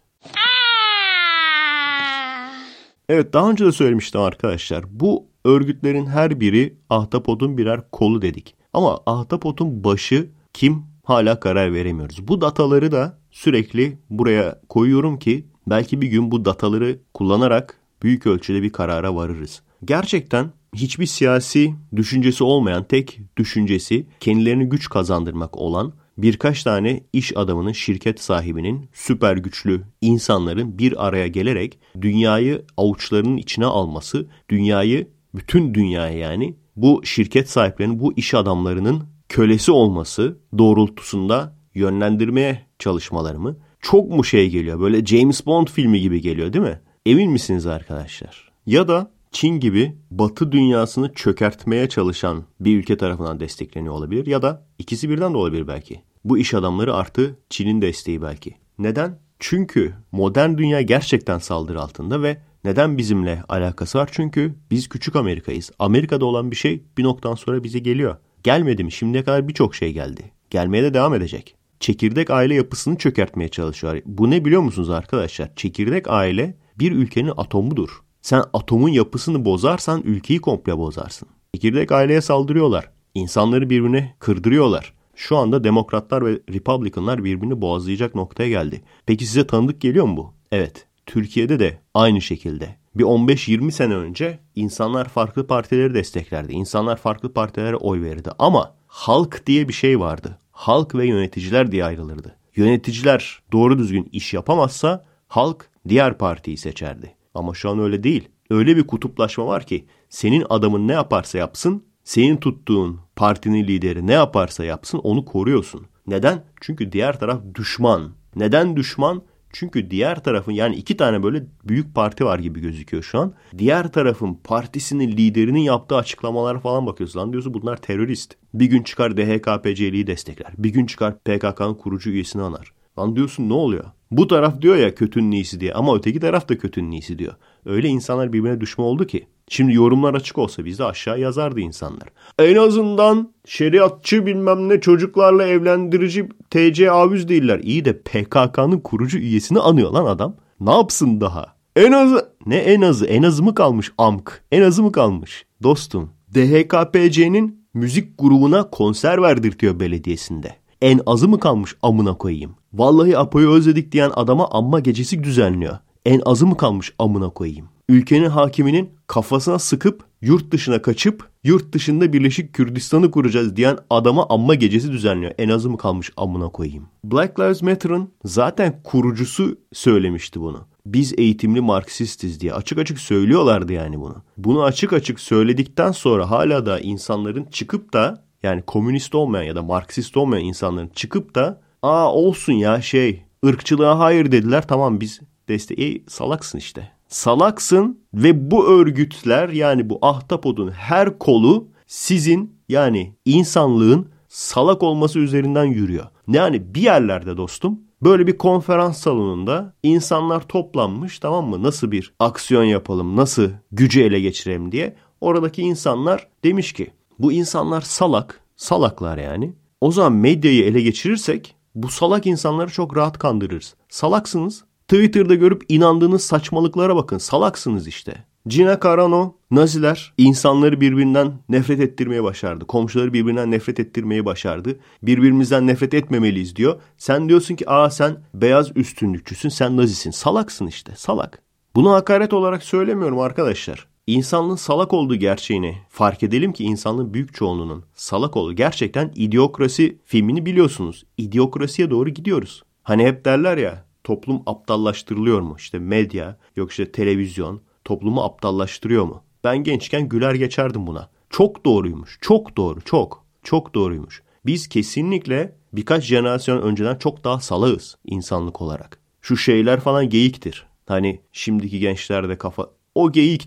Evet, daha önce de söylemiştim arkadaşlar. Bu örgütlerin her biri ahtapotun birer kolu dedik. Ama ahtapotun başı kim hala karar veremiyoruz. Bu dataları da sürekli buraya koyuyorum ki belki bir gün bu dataları kullanarak büyük ölçüde bir karara varırız. Gerçekten hiçbir siyasi düşüncesi olmayan, tek düşüncesi kendilerini güç kazandırmak olan birkaç tane iş adamının, şirket sahibinin, süper güçlü insanların bir araya gelerek dünyayı avuçlarının içine alması, dünyayı, bütün dünyayı yani bu şirket sahiplerinin, bu iş adamlarının kölesi olması doğrultusunda yönlendirmeye çalışmaları mı? Çok mu şey geliyor? Böyle James Bond filmi gibi geliyor değil mi? Emin misiniz arkadaşlar? Ya da Çin gibi Batı dünyasını çökertmeye çalışan bir ülke tarafından destekleniyor olabilir ya da ikisi birden de olabilir belki. Bu iş adamları artı Çin'in desteği belki. Neden? Çünkü modern dünya gerçekten saldırı altında ve neden bizimle alakası var? Çünkü biz küçük Amerika'yız. Amerika'da olan bir şey bir noktadan sonra bize geliyor. Gelmedi mi? Şimdiye kadar birçok şey geldi. Gelmeye de devam edecek. Çekirdek aile yapısını çökertmeye çalışıyor. Bu ne biliyor musunuz arkadaşlar? Çekirdek aile bir ülkenin atomudur. Sen atomun yapısını bozarsan ülkeyi komple bozarsın. Çekirdek aileye saldırıyorlar. İnsanları birbirine kırdırıyorlar. Şu anda Demokratlar ve Republicanlar birbirini boğazlayacak noktaya geldi. Peki size tanıdık geliyor mu bu? Evet. Türkiye'de de aynı şekilde. Bir on beş yirmi sene önce insanlar farklı partileri desteklerdi. İnsanlar farklı partilere oy verirdi. Ama halk diye bir şey vardı. Halk ve yöneticiler diye ayrılırdı. Yöneticiler doğru düzgün iş yapamazsa halk diğer partiyi seçerdi. Ama şu an öyle değil. Öyle bir kutuplaşma var ki senin adamın ne yaparsa yapsın, senin tuttuğun partinin lideri ne yaparsa yapsın onu koruyorsun. Neden? Çünkü diğer taraf düşman. Neden düşman? Çünkü diğer tarafın, yani iki tane böyle büyük parti var gibi gözüküyor şu an. Diğer tarafın partisinin liderinin yaptığı açıklamalara falan bakıyorsun. Lan diyorsun bunlar terörist. Bir gün çıkar D H K P C L'yi destekler. Bir gün çıkar P K K'nın kurucu üyesini anar. Lan diyorsun ne oluyor? Bu taraf diyor ya kötünün iyisi diye ama öteki taraf da kötünün iyisi diyor. Öyle insanlar birbirine düşman oldu ki. Şimdi yorumlar açık olsa bizde aşağı yazardı insanlar. En azından şeriatçı bilmem ne çocuklarla evlendirici T C avüz değiller. İyi de P K K'nın kurucu üyesini anıyor lan adam. Ne yapsın daha? En azı ne en azı? En azı mı kalmış amk? En azı mı kalmış? Dostum D H K P C'nin müzik grubuna konser verdirtiyor belediyesinde. En azı mı kalmış amına koyayım? Vallahi Apo'yu özledik diyen adama amma gecesi düzenliyor. En azı mı kalmış amına koyayım? Ülkenin hakiminin kafasına sıkıp yurt dışına kaçıp yurt dışında Birleşik Kürdistan'ı kuracağız diyen adama amma gecesi düzenliyor. En azı mı kalmış amına koyayım? Black Lives Matter'ın zaten kurucusu söylemişti bunu. Biz eğitimli Marksistiz diye açık açık söylüyorlardı yani bunu. Bunu açık açık söyledikten sonra hala da insanların çıkıp da, yani komünist olmayan ya da Marksist olmayan insanların çıkıp da aa olsun ya şey ırkçılığa hayır dediler, tamam biz destek... E, salaksın işte. Salaksın ve bu örgütler, yani bu ahtapotun her kolu sizin, yani insanlığın salak olması üzerinden yürüyor. Yani bir yerlerde dostum böyle bir konferans salonunda insanlar toplanmış, tamam mı? Nasıl bir aksiyon yapalım, nasıl gücü ele geçirelim diye. Oradaki insanlar demiş ki bu insanlar salak, salaklar yani. O zaman medyayı ele geçirirsek bu salak insanları çok rahat kandırırız. Salaksınız. Twitter'da görüp inandığınız saçmalıklara bakın. Salaksınız işte. Gina Carano, Naziler insanları birbirinden nefret ettirmeye başardı. Komşuları birbirinden nefret ettirmeyi başardı. Birbirimizden nefret etmemeliyiz diyor. Sen diyorsun ki aa sen beyaz üstünlükçüsün, sen Nazisin. Salaksın işte, salak. Bunu hakaret olarak söylemiyorum arkadaşlar. İnsanlığın salak olduğu gerçeğini fark edelim ki insanlığın büyük çoğunluğunun salak olduğu. Gerçekten İdiokrasi filmini biliyorsunuz. İdiokrasiye doğru gidiyoruz. Hani hep derler ya, toplum aptallaştırılıyor mu? İşte medya, yok işte televizyon toplumu aptallaştırıyor mu? Ben gençken güler geçerdim buna. Çok doğruymuş. Çok doğru. Çok. Çok doğruymuş. Biz kesinlikle birkaç jenerasyon önceden çok daha salağız insanlık olarak. Şu şeyler falan geyiktir. Hani şimdiki gençlerde kafa... O geyiktir.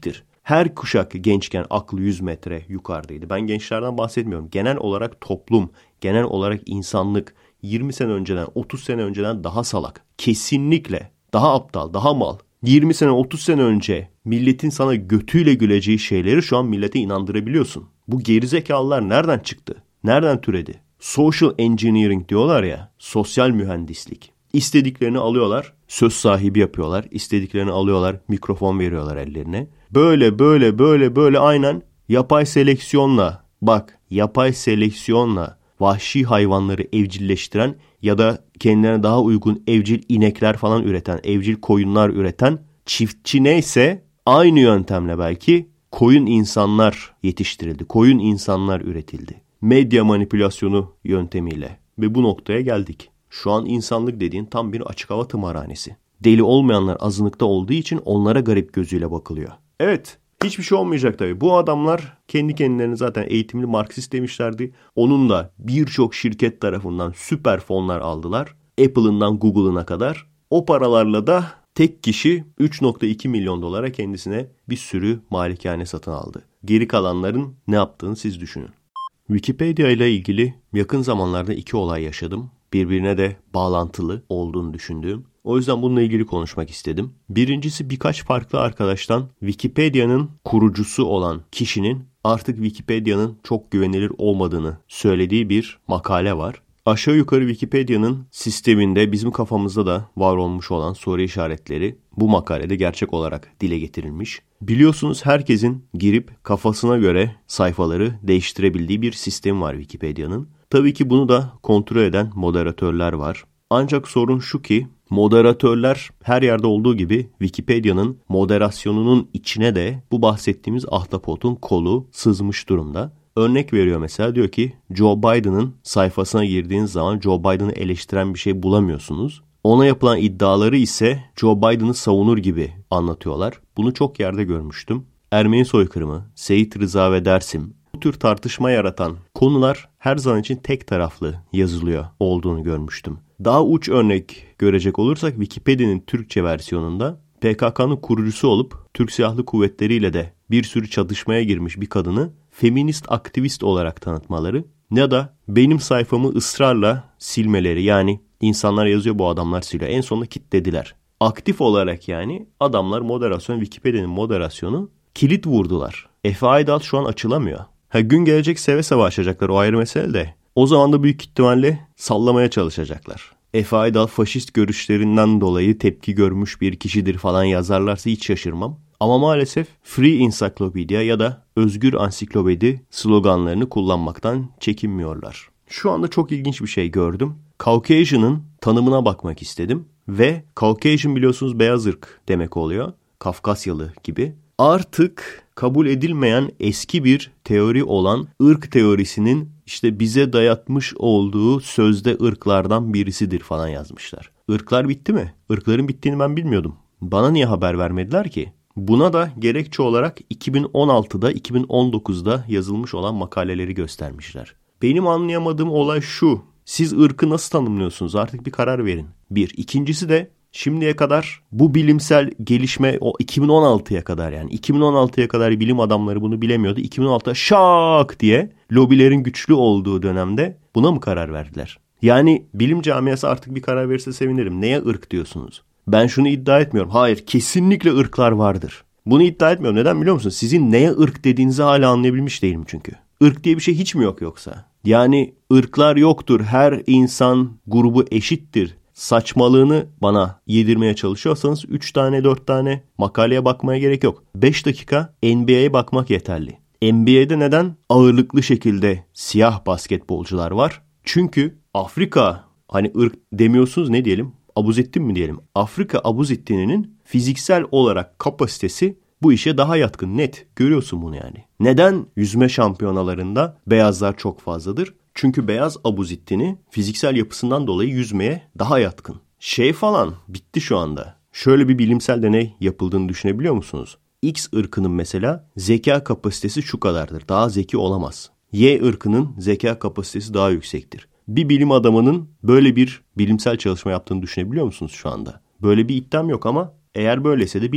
Her kuşak gençken aklı yüz metre yukarıdaydı. Ben gençlerden bahsetmiyorum. Genel olarak toplum, genel olarak insanlık yirmi sene önceden, otuz sene önceden daha salak. Kesinlikle daha aptal, daha mal. yirmi sene, otuz sene önce milletin sana götüyle güleceği şeyleri şu an millete inandırabiliyorsun. Bu gerizekalılar nereden çıktı? Nereden türedi? Social engineering diyorlar ya, sosyal mühendislik. İstediklerini alıyorlar, söz sahibi yapıyorlar. İstediklerini alıyorlar, mikrofon veriyorlar ellerine. Böyle böyle böyle böyle aynen yapay seleksiyonla, bak yapay seleksiyonla vahşi hayvanları evcilleştiren ya da kendilerine daha uygun evcil inekler falan üreten, evcil koyunlar üreten çiftçi neyse aynı yöntemle belki koyun insanlar yetiştirildi. Koyun insanlar üretildi. Medya manipülasyonu yöntemiyle ve bu noktaya geldik. Şu an insanlık dediğin tam bir açık hava tımarhanesi. Deli olmayanlar azınlıkta olduğu için onlara garip gözüyle bakılıyor. Evet, hiçbir şey olmayacak tabii. Bu adamlar kendi kendilerini zaten eğitimli Marksist demişlerdi. Onun da birçok şirket tarafından süper fonlar aldılar. Apple'ından Google'ına kadar. O paralarla da tek kişi üç nokta iki milyon dolara kendisine bir sürü malikane satın aldı. Geri kalanların ne yaptığını siz düşünün. Wikipedia ile ilgili yakın zamanlarda iki olay yaşadım. Birbirine de bağlantılı olduğunu düşündüğüm. O yüzden bununla ilgili konuşmak istedim. Birincisi, birkaç farklı arkadaştan Wikipedia'nın kurucusu olan kişinin artık Wikipedia'nın çok güvenilir olmadığını söylediği bir makale var. Aşağı yukarı Wikipedia'nın sisteminde bizim kafamızda da var olmuş olan soru işaretleri bu makalede gerçek olarak dile getirilmiş. Biliyorsunuz herkesin girip kafasına göre sayfaları değiştirebildiği bir sistem var Wikipedia'nın. Tabii ki bunu da kontrol eden moderatörler var. Ancak sorun şu ki moderatörler her yerde olduğu gibi Wikipedia'nın moderasyonunun içine de bu bahsettiğimiz ahtapotun kolu sızmış durumda. Örnek veriyor mesela, diyor ki Joe Biden'ın sayfasına girdiğiniz zaman Joe Biden'ı eleştiren bir şey bulamıyorsunuz. Ona yapılan iddiaları ise Joe Biden'ı savunur gibi anlatıyorlar. Bunu çok yerde görmüştüm. Ermeni soykırımı, Seyit Rıza ve Dersim, bu tür tartışma yaratan konular her zaman için tek taraflı yazılıyor olduğunu görmüştüm. Daha uç örnek görecek olursak Wikipedia'nın Türkçe versiyonunda P K K'nın kurucusu olup Türk Silahlı Kuvvetleri ile de bir sürü çatışmaya girmiş bir kadını feminist aktivist olarak tanıtmaları ya da benim sayfamı ısrarla silmeleri, yani insanlar yazıyor, bu adamlar siliyor. En sonunda kilitlediler. Aktif olarak yani adamlar moderasyon, Wikipedia'nın moderasyonu kilit vurdular. Efe Aydal şu an açılamıyor. Ha, gün gelecek seve seve açacaklar, o ayrı mesele de. O zaman da büyük ihtimalle sallamaya çalışacaklar. Efe Aydal faşist görüşlerinden dolayı tepki görmüş bir kişidir falan yazarlarsa hiç şaşırmam. Ama maalesef Free Encyclopedia ya da Özgür Ansiklopedi sloganlarını kullanmaktan çekinmiyorlar. Şu anda çok ilginç bir şey gördüm. Caucasian'ın tanımına bakmak istedim. Ve Caucasian biliyorsunuz beyaz ırk demek oluyor. Kafkasyalı gibi. Artık kabul edilmeyen eski bir teori olan ırk teorisinin işte bize dayatmış olduğu sözde ırklardan birisidir falan yazmışlar. Irklar bitti mi? Irkların bittiğini ben bilmiyordum. Bana niye haber vermediler ki? Buna da gerekçe olarak iki bin on altıda iki bin on dokuzda yazılmış olan makaleleri göstermişler. Benim anlayamadığım olay şu. Siz ırkı nasıl tanımlıyorsunuz? Artık bir karar verin. Bir. İkincisi de şimdiye kadar bu bilimsel gelişme o iki bin on altıya kadar, yani iki bin on altıya kadar bilim adamları bunu bilemiyordu. iki bin on altıda şak diye lobilerin güçlü olduğu dönemde buna mı karar verdiler? Yani bilim camiası artık bir karar verirse sevinirim. Neye ırk diyorsunuz? Ben şunu iddia etmiyorum. Hayır, kesinlikle ırklar vardır. Bunu iddia etmiyorum. Neden biliyor musunuz? Sizin neye ırk dediğinizi hala anlayabilmiş değilim çünkü. Irk diye bir şey hiç mi yok yoksa? Yani ırklar yoktur, her insan grubu eşittir saçmalığını bana yedirmeye çalışıyorsanız üç tane dört tane makaleye bakmaya gerek yok. beş dakika N B A'ye bakmak yeterli. N B A'de neden ağırlıklı şekilde siyah basketbolcular var? Çünkü Afrika, hani ırk demiyorsunuz, ne diyelim? Abuzettin mi diyelim? Afrika Abuzettin'inin fiziksel olarak kapasitesi bu işe daha yatkın, net. Görüyorsun bunu yani. Neden yüzme şampiyonalarında beyazlar çok fazladır? Çünkü beyaz Abuzettin'i fiziksel yapısından dolayı yüzmeye daha yatkın. Şey falan bitti şu anda. Şöyle bir bilimsel deney yapıldığını düşünebiliyor musunuz? X ırkının mesela zeka kapasitesi şu kadardır. Daha zeki olamaz. Y ırkının zeka kapasitesi daha yüksektir. Bir bilim adamının böyle bir bilimsel çalışma yaptığını düşünebiliyor musunuz şu anda? Böyle bir iddiam yok ama eğer böyleyse de bilelim.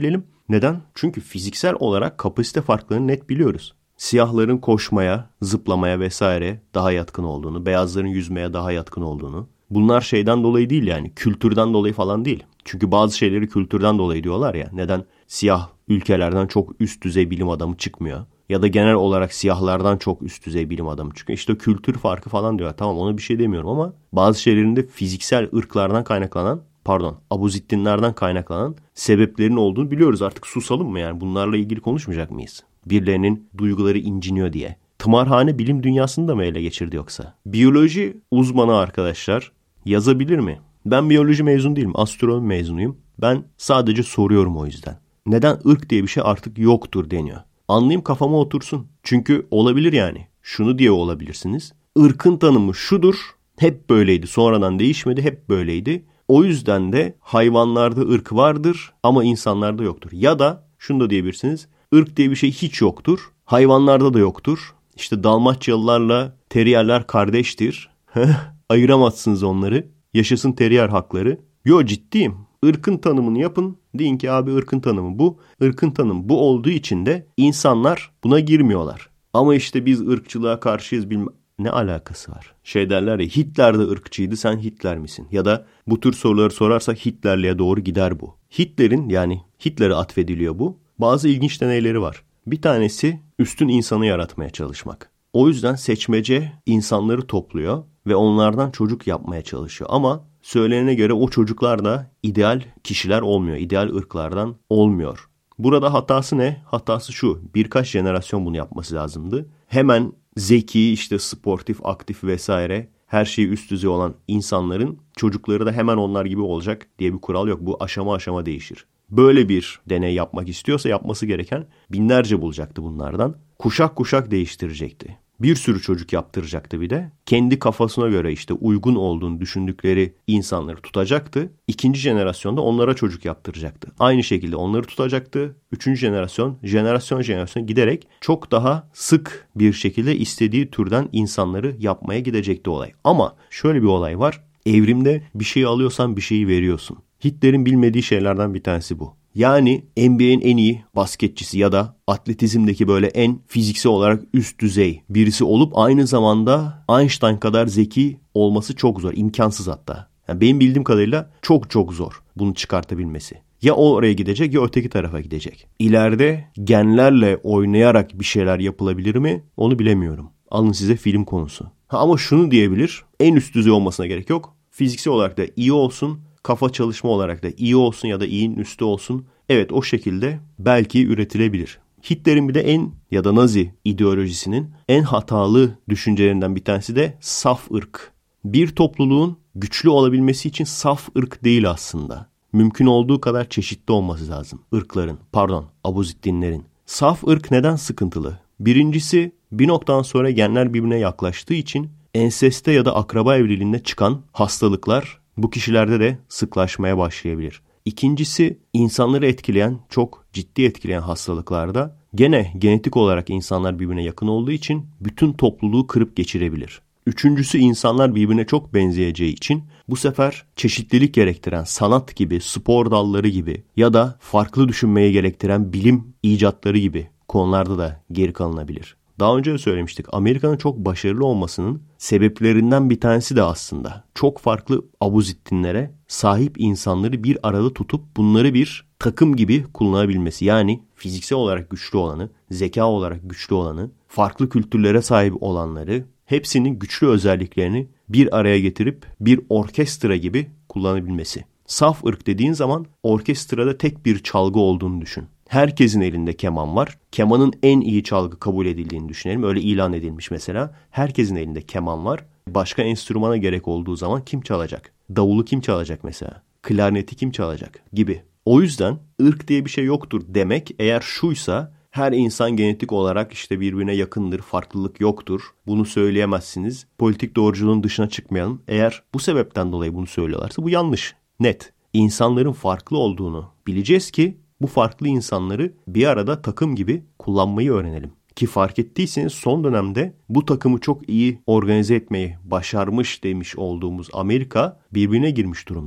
Neden? Çünkü fiziksel olarak kapasite farklarını net biliyoruz. Siyahların koşmaya, zıplamaya vesaire daha yatkın olduğunu, beyazların yüzmeye daha yatkın olduğunu. Bunlar şeyden dolayı değil yani, kültürden dolayı falan değil. Çünkü bazı şeyleri kültürden dolayı diyorlar ya. Neden? Siyah ülkelerden çok üst düzey bilim adamı çıkmıyor. Ya da genel olarak siyahlardan çok üst düzey bilim adamı çıkıyor. İşte kültür farkı falan diyorlar. Tamam, ona bir şey demiyorum ama bazı şeylerin de fiziksel ırklardan kaynaklanan, pardon, abuzittinlerden kaynaklanan sebeplerin olduğunu biliyoruz. Artık susalım mı yani? Bunlarla ilgili konuşmayacak mıyız? Birilerinin duyguları inciniyor diye. Tımarhane bilim dünyasını da mı ele geçirdi yoksa? Biyoloji uzmanı arkadaşlar yazabilir mi? Ben biyoloji mezunu değilim. Astronomi mezunuyum. Ben sadece soruyorum o yüzden. Neden ırk diye bir şey artık yoktur deniyor? Anlayayım, kafama otursun. Çünkü olabilir yani. Şunu diye olabilirsiniz. Irkın tanımı şudur. Hep böyleydi. Sonradan değişmedi. Hep böyleydi. O yüzden de hayvanlarda ırk vardır ama insanlarda yoktur. Ya da şunu da diyebilirsiniz. Irk diye bir şey hiç yoktur. Hayvanlarda da yoktur. İşte Dalmaçyalılarla teriyerler kardeştir. Ayıramazsınız onları. Yaşasın teriyer hakları. Yo, ciddiyim. Irkın tanımını yapın. Deyin ki abi ırkın tanımı bu. Irkın tanımı bu olduğu için de insanlar buna girmiyorlar. Ama işte biz ırkçılığa karşıyız bilmem. Ne alakası var? Şey derler ya, Hitler de ırkçıydı, sen Hitler misin? Ya da bu tür soruları sorarsak Hitlerliğe doğru gider bu. Hitler'in, yani Hitler'e atfediliyor bu. Bazı ilginç deneyleri var. Bir tanesi üstün insanı yaratmaya çalışmak. O yüzden seçmece insanları topluyor ve onlardan çocuk yapmaya çalışıyor. Ama söylenene göre o çocuklar da ideal kişiler olmuyor. İdeal ırklardan olmuyor. Burada hatası ne? Hatası şu: birkaç jenerasyon bunu yapması lazımdı. Hemen zeki, işte sportif, aktif vesaire her şeyi üst düzey olan insanların çocukları da hemen onlar gibi olacak diye bir kural yok. Bu aşama aşama değişir. Böyle bir deney yapmak istiyorsa yapması gereken binlerce bulacaktı bunlardan. Kuşak kuşak değiştirecekti. Bir sürü çocuk yaptıracaktı bir de. Kendi kafasına göre işte uygun olduğunu düşündükleri insanları tutacaktı. İkinci jenerasyonda onlara çocuk yaptıracaktı. Aynı şekilde onları tutacaktı. Üçüncü jenerasyon, jenerasyon jenerasyon giderek çok daha sık bir şekilde istediği türden insanları yapmaya gidecekti olay. Ama şöyle bir olay var. Evrimde bir şeyi alıyorsan bir şeyi veriyorsun. Hitler'in bilmediği şeylerden bir tanesi bu. Yani N B A'nin en iyi basketçisi ya da atletizmdeki böyle en fiziksel olarak üst düzey birisi olup aynı zamanda Einstein kadar zeki olması çok zor. İmkansız hatta. Yani benim bildiğim kadarıyla çok çok zor bunu çıkartabilmesi. Ya o oraya gidecek ya öteki tarafa gidecek. İleride genlerle oynayarak bir şeyler yapılabilir mi? Onu bilemiyorum. Alın size film konusu. Ha, ama şunu diyebilir. En üst düzey olmasına gerek yok. Fiziksel olarak da iyi olsun. Kafa çalışma olarak da iyi olsun ya da iyinin üstü olsun. Evet, o şekilde belki üretilebilir. Hitler'in bir de en ya da Nazi ideolojisinin en hatalı düşüncelerinden bir tanesi de saf ırk. Bir topluluğun güçlü olabilmesi için saf ırk değil aslında. Mümkün olduğu kadar çeşitli olması lazım ırkların, pardon abuzittinlerin. Saf ırk neden sıkıntılı? Birincisi, bir noktadan sonra genler birbirine yaklaştığı için enseste ya da akraba evliliğinde çıkan hastalıklar bu kişilerde de sıklaşmaya başlayabilir. İkincisi, insanları etkileyen, çok ciddi etkileyen hastalıklarda gene genetik olarak insanlar birbirine yakın olduğu için bütün topluluğu kırıp geçirebilir. Üçüncüsü, insanlar birbirine çok benzeyeceği için bu sefer çeşitlilik gerektiren sanat gibi, spor dalları gibi ya da farklı düşünmeyi gerektiren bilim icatları gibi konularda da geri kalınabilir. Daha önce de söylemiştik. Amerika'nın çok başarılı olmasının sebeplerinden bir tanesi de aslında çok farklı abuzittinlere sahip insanları bir arada tutup bunları bir takım gibi kullanabilmesi. Yani fiziksel olarak güçlü olanı, zeka olarak güçlü olanı, farklı kültürlere sahip olanları, hepsinin güçlü özelliklerini bir araya getirip bir orkestra gibi kullanabilmesi. Saf ırk dediğin zaman orkestrada tek bir çalgı olduğunu düşün. Herkesin elinde keman var. Kemanın en iyi çalgı kabul edildiğini düşünelim. Öyle ilan edilmiş mesela. Herkesin elinde keman var. Başka enstrümana gerek olduğu zaman kim çalacak? Davulu kim çalacak mesela? Klarneti kim çalacak? Gibi. O yüzden ırk diye bir şey yoktur demek eğer şuysa, her insan genetik olarak işte birbirine yakındır, farklılık yoktur. Bunu söyleyemezsiniz. Politik doğruculuğun dışına çıkmayalım. Eğer bu sebepten dolayı bunu söylüyorlarsa bu yanlış. Net. İnsanların farklı olduğunu bileceğiz ki bu farklı insanları bir arada takım gibi kullanmayı öğrenelim. Ki fark ettiyseniz son dönemde bu takımı çok iyi organize etmeyi başarmış demiş olduğumuz Amerika birbirine girmiş durumda.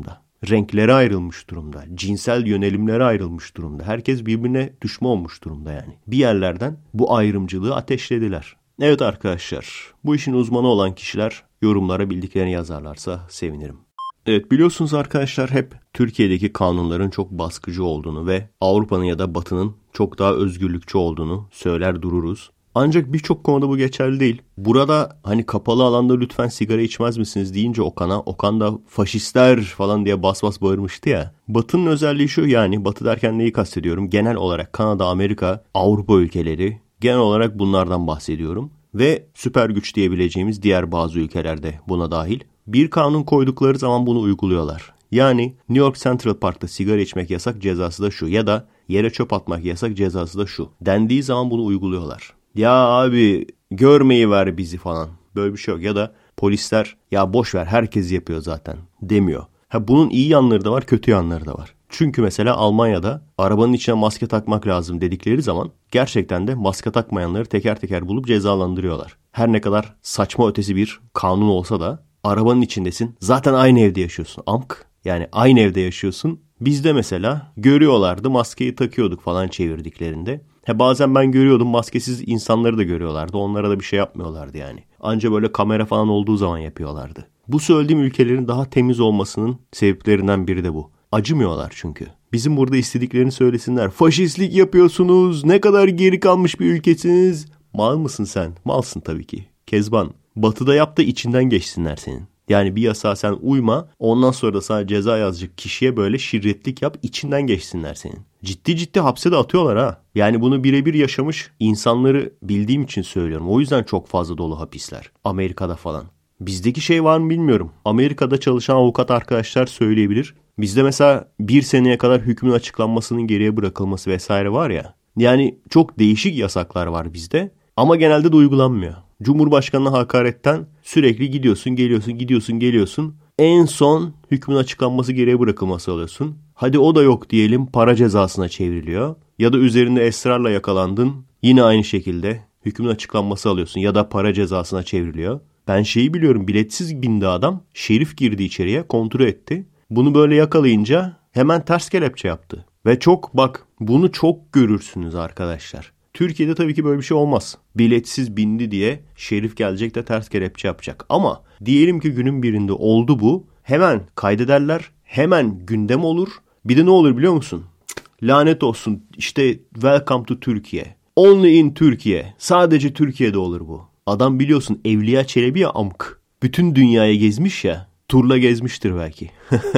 renklere ayrılmış durumda. Cinsel yönelimlere ayrılmış durumda. Herkes birbirine düşman olmuş durumda yani. Bir yerlerden bu ayrımcılığı ateşlediler. Evet arkadaşlar, bu işin uzmanı olan kişiler yorumlara bildiklerini yazarlarsa sevinirim. Evet, biliyorsunuz arkadaşlar, hep Türkiye'deki kanunların çok baskıcı olduğunu ve Avrupa'nın ya da Batı'nın çok daha özgürlükçü olduğunu söyler dururuz. Ancak birçok konuda bu geçerli değil. Burada hani kapalı alanda lütfen sigara içmez misiniz deyince Okan'a, Okan da faşistler falan diye bas bas bağırmıştı ya. Batı'nın özelliği şu, yani Batı derken neyi kastediyorum? Genel olarak Kanada, Amerika, Avrupa ülkeleri, genel olarak bunlardan bahsediyorum. Ve süper güç diyebileceğimiz diğer bazı ülkelerde buna dahil. Bir kanun koydukları zaman bunu uyguluyorlar. Yani New York Central Park'ta sigara içmek yasak, cezası da şu, ya da yere çöp atmak yasak, cezası da şu dendiği zaman bunu uyguluyorlar. Ya abi görmeyi ver bizi falan, böyle bir şey yok. Ya da polisler ya boş ver herkes yapıyor zaten demiyor. Ha, bunun iyi yanları da var, kötü yanları da var. Çünkü mesela Almanya'da arabanın içine maske takmak lazım dedikleri zaman gerçekten de maske takmayanları teker teker bulup cezalandırıyorlar. Her ne kadar saçma ötesi bir kanun olsa da arabanın içindesin, zaten aynı evde yaşıyorsun amk, yani aynı evde yaşıyorsun. Bizde mesela görüyorlardı, maskeyi takıyorduk falan çevirdiklerinde. He, bazen ben görüyordum, maskesiz insanları da görüyorlardı, onlara da bir şey yapmıyorlardı yani. Anca böyle kamera falan olduğu zaman yapıyorlardı. Bu söylediğim ülkelerin daha temiz olmasının sebeplerinden biri de bu. Acımıyorlar çünkü. Bizim burada istediklerini söylesinler. Faşistlik yapıyorsunuz, ne kadar geri kalmış bir ülkesiniz. Mal mısın sen? Malsın tabii ki. Kezban. Batı'da yap da içinden geçsinler senin. Yani bir yasağa sen uyma, ondan sonra da sana ceza yazacak kişiye böyle şirretlik yap, içinden geçsinler senin. Ciddi ciddi hapse de atıyorlar ha. Yani bunu birebir yaşamış insanları bildiğim için söylüyorum. O yüzden çok fazla dolu hapisler. Amerika'da falan. Bizdeki şey var mı bilmiyorum. Amerika'da çalışan avukat arkadaşlar söyleyebilir. Bizde mesela bir seneye kadar hükmün açıklanmasının geriye bırakılması vesaire var ya. Yani çok değişik yasaklar var bizde ama genelde de uygulanmıyor. Cumhurbaşkanına hakaretten sürekli gidiyorsun, geliyorsun, gidiyorsun, geliyorsun. En son hükmün açıklanması geriye bırakılması alıyorsun. Hadi o da yok diyelim, para cezasına çevriliyor. Ya da üzerinde esrarla yakalandın, yine aynı şekilde hükmün açıklanması alıyorsun ya da para cezasına çevriliyor. Ben şeyi biliyorum, biletsiz bindi adam, şerif girdi içeriye, kontrol etti. Bunu böyle yakalayınca hemen ters kelepçe yaptı. Ve çok bak, bunu çok görürsünüz arkadaşlar. Türkiye'de tabii ki böyle bir şey olmaz. Biletsiz bindi diye şerif gelecek de ters kelepçe yapacak. Ama diyelim ki günün birinde oldu bu. Hemen kaydederler. Hemen gündem olur. Bir de ne olur biliyor musun? Lanet olsun. İşte welcome to Türkiye. Only in Türkiye. Sadece Türkiye'de olur bu. Adam biliyorsun Evliya Çelebi ya amk. Bütün dünyaya gezmiş ya. Turla gezmiştir belki.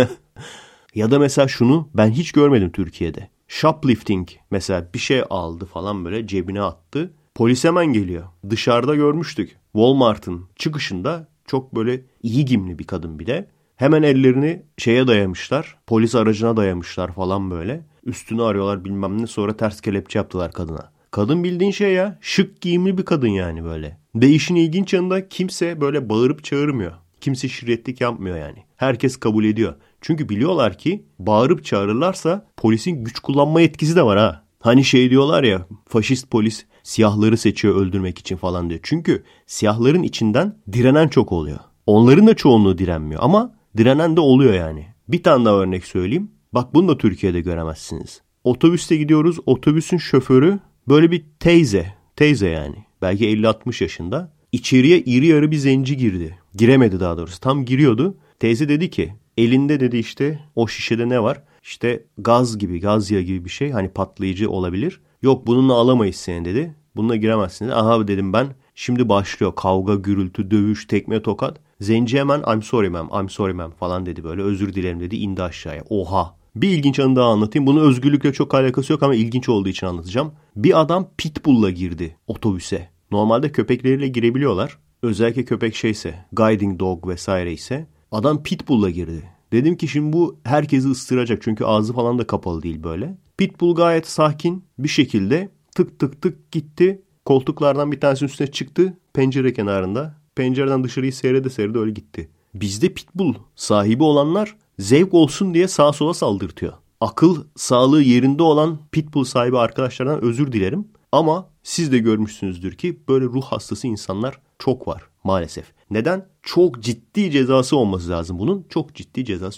Ya da mesela şunu ben hiç görmedim Türkiye'de. Shoplifting mesela, bir şey aldı falan böyle cebine attı. Polis hemen geliyor. Dışarıda görmüştük. Walmart'ın çıkışında çok böyle iyi giyimli bir kadın bir de. Hemen ellerini şeye dayamışlar. Polis aracına dayamışlar falan böyle. Üstünü arıyorlar bilmem ne, sonra ters kelepçe yaptılar kadına. Kadın bildiğin şey ya, şık giyimli bir kadın yani böyle. Ve işin ilginç yanında kimse böyle bağırıp çağırmıyor. Kimse şirretlik yapmıyor yani. Herkes kabul ediyor. Çünkü biliyorlar ki bağırıp çağırırlarsa polisin güç kullanma yetkisi de var ha. Hani şey diyorlar ya, faşist polis siyahları seçiyor öldürmek için falan diyor. Çünkü siyahların içinden direnen çok oluyor. Onların da çoğunluğu direnmiyor ama direnen de oluyor yani. Bir tane daha örnek söyleyeyim. Bak bunu da Türkiye'de göremezsiniz. Otobüste gidiyoruz. Otobüsün şoförü böyle bir teyze. Teyze yani. Belki elli altmış yaşında. İçeriye iri yarı bir zenci girdi. Giremedi daha doğrusu. Tam giriyordu. Teyze dedi ki elinde dedi işte o şişede ne var? İşte gaz gibi, gaz yağı gibi bir şey. Hani patlayıcı olabilir. Yok bununla alamayız seni dedi. Bununla giremezsin dedi. Aha dedim ben. Şimdi başlıyor kavga, gürültü, dövüş, tekme, tokat. Zenci hemen I'm sorry ma'am, I'm sorry ma'am falan dedi böyle. Özür dilerim dedi, indi aşağıya. Oha. Bir ilginç anı daha anlatayım. Bunu özgürlükle çok alakası yok ama ilginç olduğu için anlatacağım. Bir adam pitbull'la girdi otobüse. Normalde köpekleriyle girebiliyorlar. Özellikle köpek şeyse, guiding dog vesaire ise. Adam pitbull'la girdi. Dedim ki şimdi bu herkesi ısıracak çünkü ağzı falan da kapalı değil böyle. Pitbull gayet sakin bir şekilde tık tık tık gitti. Koltuklardan bir tanesinin üstüne çıktı. Pencere kenarında. Pencereden dışarıyı seyrede seyrede öyle gitti. Bizde pitbull sahibi olanlar zevk olsun diye sağa sola saldırtıyor. Akıl sağlığı yerinde olan pitbull sahibi arkadaşlardan özür dilerim. Ama siz de görmüşsünüzdür ki böyle ruh hastası insanlar çok var maalesef. Neden? Çok ciddi cezası olması lazım bunun. Çok ciddi cezası yok.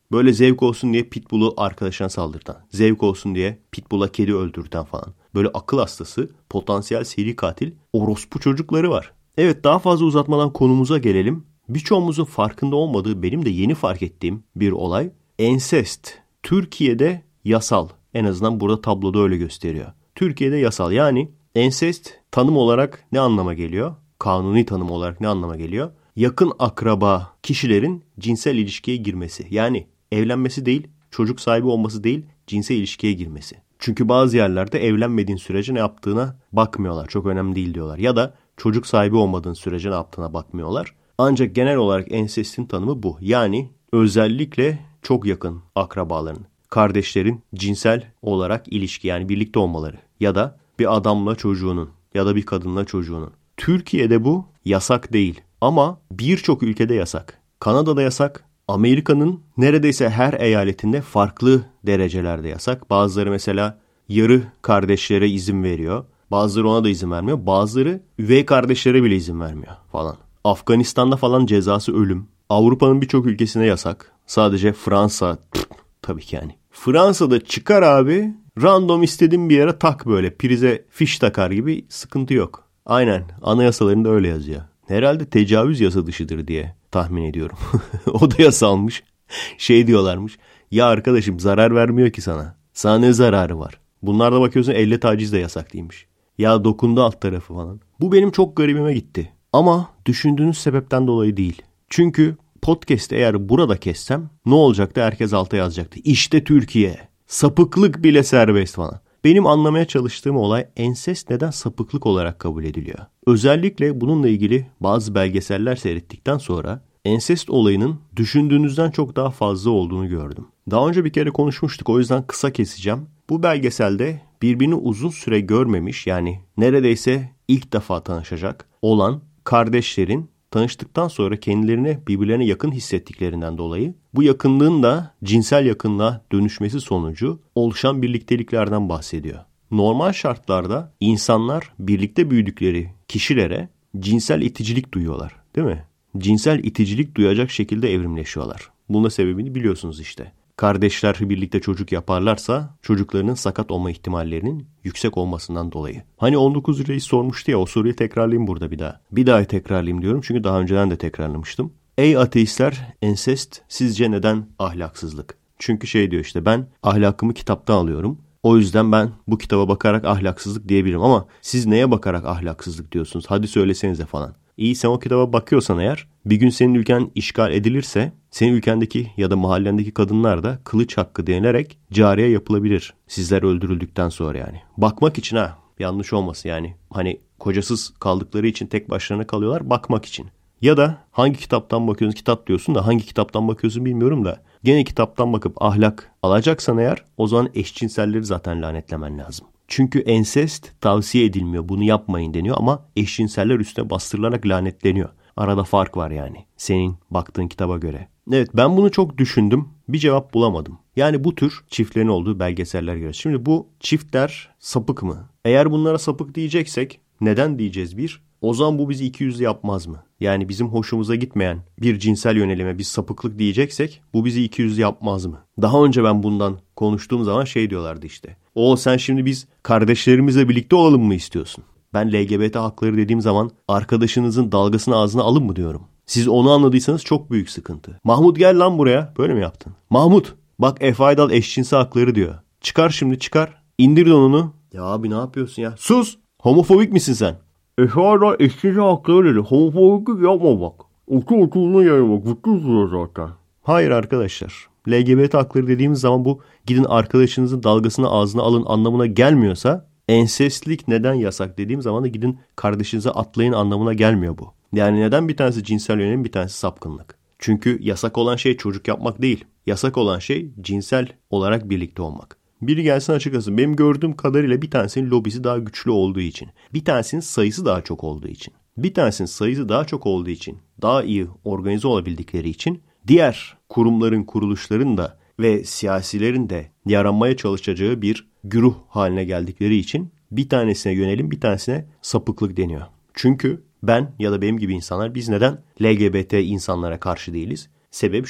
Böyle zevk olsun diye pitbull'u arkadaşına saldırtan, zevk olsun diye pitbull'a kedi öldürten falan. Böyle akıl hastası, potansiyel seri katil, orospu çocukları var. Evet, daha fazla uzatmadan konumuza gelelim. Birçoğumuzun farkında olmadığı, benim de yeni fark ettiğim bir olay. Ensest. Türkiye'de yasal. En azından burada tabloda öyle gösteriyor. Türkiye'de yasal. Yani ensest tanım olarak ne anlama geliyor? Kanuni tanım olarak ne anlama geliyor? Yakın akraba kişilerin cinsel ilişkiye girmesi. Yani evlenmesi değil, çocuk sahibi olması değil, cinsel ilişkiye girmesi. Çünkü bazı yerlerde evlenmediğin sürece ne yaptığına bakmıyorlar. Çok önemli değil diyorlar. Ya da çocuk sahibi olmadığın sürece ne yaptığına bakmıyorlar. Ancak genel olarak ensestin tanımı bu. Yani özellikle çok yakın akrabaların, kardeşlerin cinsel olarak ilişki, yani birlikte olmaları ya da bir adamla çocuğunun ya da bir kadınla çocuğunun. Türkiye'de bu yasak değil ama birçok ülkede yasak. Kanada'da yasak. Amerika'nın neredeyse her eyaletinde farklı derecelerde yasak. Bazıları mesela yarı kardeşlere izin veriyor. Bazıları ona da izin vermiyor. Bazıları üvey kardeşlere bile izin vermiyor falan. Afganistan'da falan cezası ölüm. Avrupa'nın birçok ülkesine yasak. Sadece Fransa pff, tabii ki yani. Fransa'da çıkar abi, random istediğin bir yere tak, böyle prize fiş takar gibi, sıkıntı yok. Aynen, anayasalarında öyle yazıyor. Herhalde tecavüz yasa dışıdır diye tahmin ediyorum. O da yasalmış. Şey diyorlarmış. Ya arkadaşım, zarar vermiyor ki sana. Sana ne zararı var? Bunlarda bakıyorsun elle taciz de yasak değilmiş. Ya dokundu alt tarafı falan. Bu benim çok garibime gitti. Ama düşündüğünüz sebepten dolayı değil. Çünkü podcast'ı eğer burada kessem ne olacaktı? Herkes alta yazacaktı. İşte Türkiye. Sapıklık bile serbest falan. Benim anlamaya çalıştığım olay, ensest neden sapıklık olarak kabul ediliyor? Özellikle bununla ilgili bazı belgeseller seyrettikten sonra ensest olayının düşündüğünüzden çok daha fazla olduğunu gördüm. Daha önce bir kere konuşmuştuk, o yüzden kısa keseceğim. Bu belgeselde birbirini uzun süre görmemiş, yani neredeyse ilk defa tanışacak olan kardeşlerin tanıştıktan sonra kendilerini birbirlerine yakın hissettiklerinden dolayı bu yakınlığın da cinsel yakınlığa dönüşmesi sonucu oluşan birlikteliklerden bahsediyor. Normal şartlarda insanlar birlikte büyüdükleri kişilere cinsel iticilik duyuyorlar, değil mi? Cinsel iticilik duyacak şekilde evrimleşiyorlar. Bunun da sebebini biliyorsunuz işte. Kardeşler birlikte çocuk yaparlarsa çocuklarının sakat olma ihtimallerinin yüksek olmasından dolayı. Hani on dokuz Reis sormuştu ya, o soruyu tekrarlayayım burada bir daha. Bir daha tekrarlayayım diyorum çünkü daha önceden de tekrarlamıştım. Ey ateistler, ensest sizce neden ahlaksızlık? Çünkü şey diyor işte, ben ahlakımı kitaptan alıyorum. O yüzden ben bu kitaba bakarak ahlaksızlık diyebilirim ama siz neye bakarak ahlaksızlık diyorsunuz? Hadi söylesenize falan. İyi, sen o kitaba bakıyorsan eğer, bir gün senin ülken işgal edilirse senin ülkendeki ya da mahallendeki kadınlar da kılıç hakkı denilerek cariye yapılabilir. Sizler öldürüldükten sonra yani. Bakmak için, ha, yanlış olmasın yani. Hani kocasız kaldıkları için tek başlarına kalıyorlar, bakmak için. Ya da hangi kitaptan bakıyorsun, kitap diyorsun da hangi kitaptan bakıyorsun bilmiyorum da gene kitaptan bakıp ahlak alacaksan eğer, o zaman eşcinselleri zaten lanetlemen lazım. Çünkü ensest tavsiye edilmiyor, bunu yapmayın deniyor ama eşcinseller üstüne bastırılarak lanetleniyor. Arada fark var yani senin baktığın kitaba göre. Evet, ben bunu çok düşündüm, bir cevap bulamadım. Yani bu tür çiftlerin olduğu belgeseller göre. Şimdi bu çiftler sapık mı? Eğer bunlara sapık diyeceksek neden diyeceğiz bir? O zaman bu bizi ikiyüzlü yapmaz mı? Yani bizim hoşumuza gitmeyen bir cinsel yönelime biz sapıklık diyeceksek bu bizi ikiyüzlü yapmaz mı? Daha önce ben bundan konuştuğum zaman şey diyorlardı işte. O sen şimdi biz kardeşlerimizle birlikte olalım mı istiyorsun? Ben L G B T hakları dediğim zaman arkadaşınızın dalgasını ağzına alın mı diyorum. Siz onu anladıysanız çok büyük sıkıntı. Mahmut gel lan buraya. Böyle mi yaptın? Mahmut bak, Efe Aydal eşcinsel hakları diyor. Çıkar şimdi, çıkar. İndir donunu. Ya abi ne yapıyorsun ya? Sus. Homofobik misin sen? Efe Aydal eşcinsel hakları dedi. Homofobik yapma bak. Otur oturduğun yere bak. Bütün süre zaten. Hayır arkadaşlar. L G B T hakları dediğimiz zaman bu gidin arkadaşınızın dalgasını ağzına alın anlamına gelmiyorsa, ensestlik neden yasak dediğim zaman da gidin kardeşinize atlayın anlamına gelmiyor bu. Yani neden bir tanesi cinsel yönelim, bir tanesi sapkınlık? Çünkü yasak olan şey çocuk yapmak değil. Yasak olan şey cinsel olarak birlikte olmak. Biri gelsin açıklasın. Benim gördüğüm kadarıyla bir tanesinin lobisi daha güçlü olduğu için. Bir tanesinin sayısı daha çok olduğu için. Bir tanesinin sayısı daha çok olduğu için. Daha iyi organize olabildikleri için. Diğer kurumların, kuruluşların da ve siyasilerin de yaranmaya çalışacağı bir güruh haline geldikleri için bir tanesine yönelim, bir tanesine sapıklık deniyor. Çünkü ben ya da benim gibi insanlar, biz neden L G B T insanlara karşı değiliz? Sebep şu: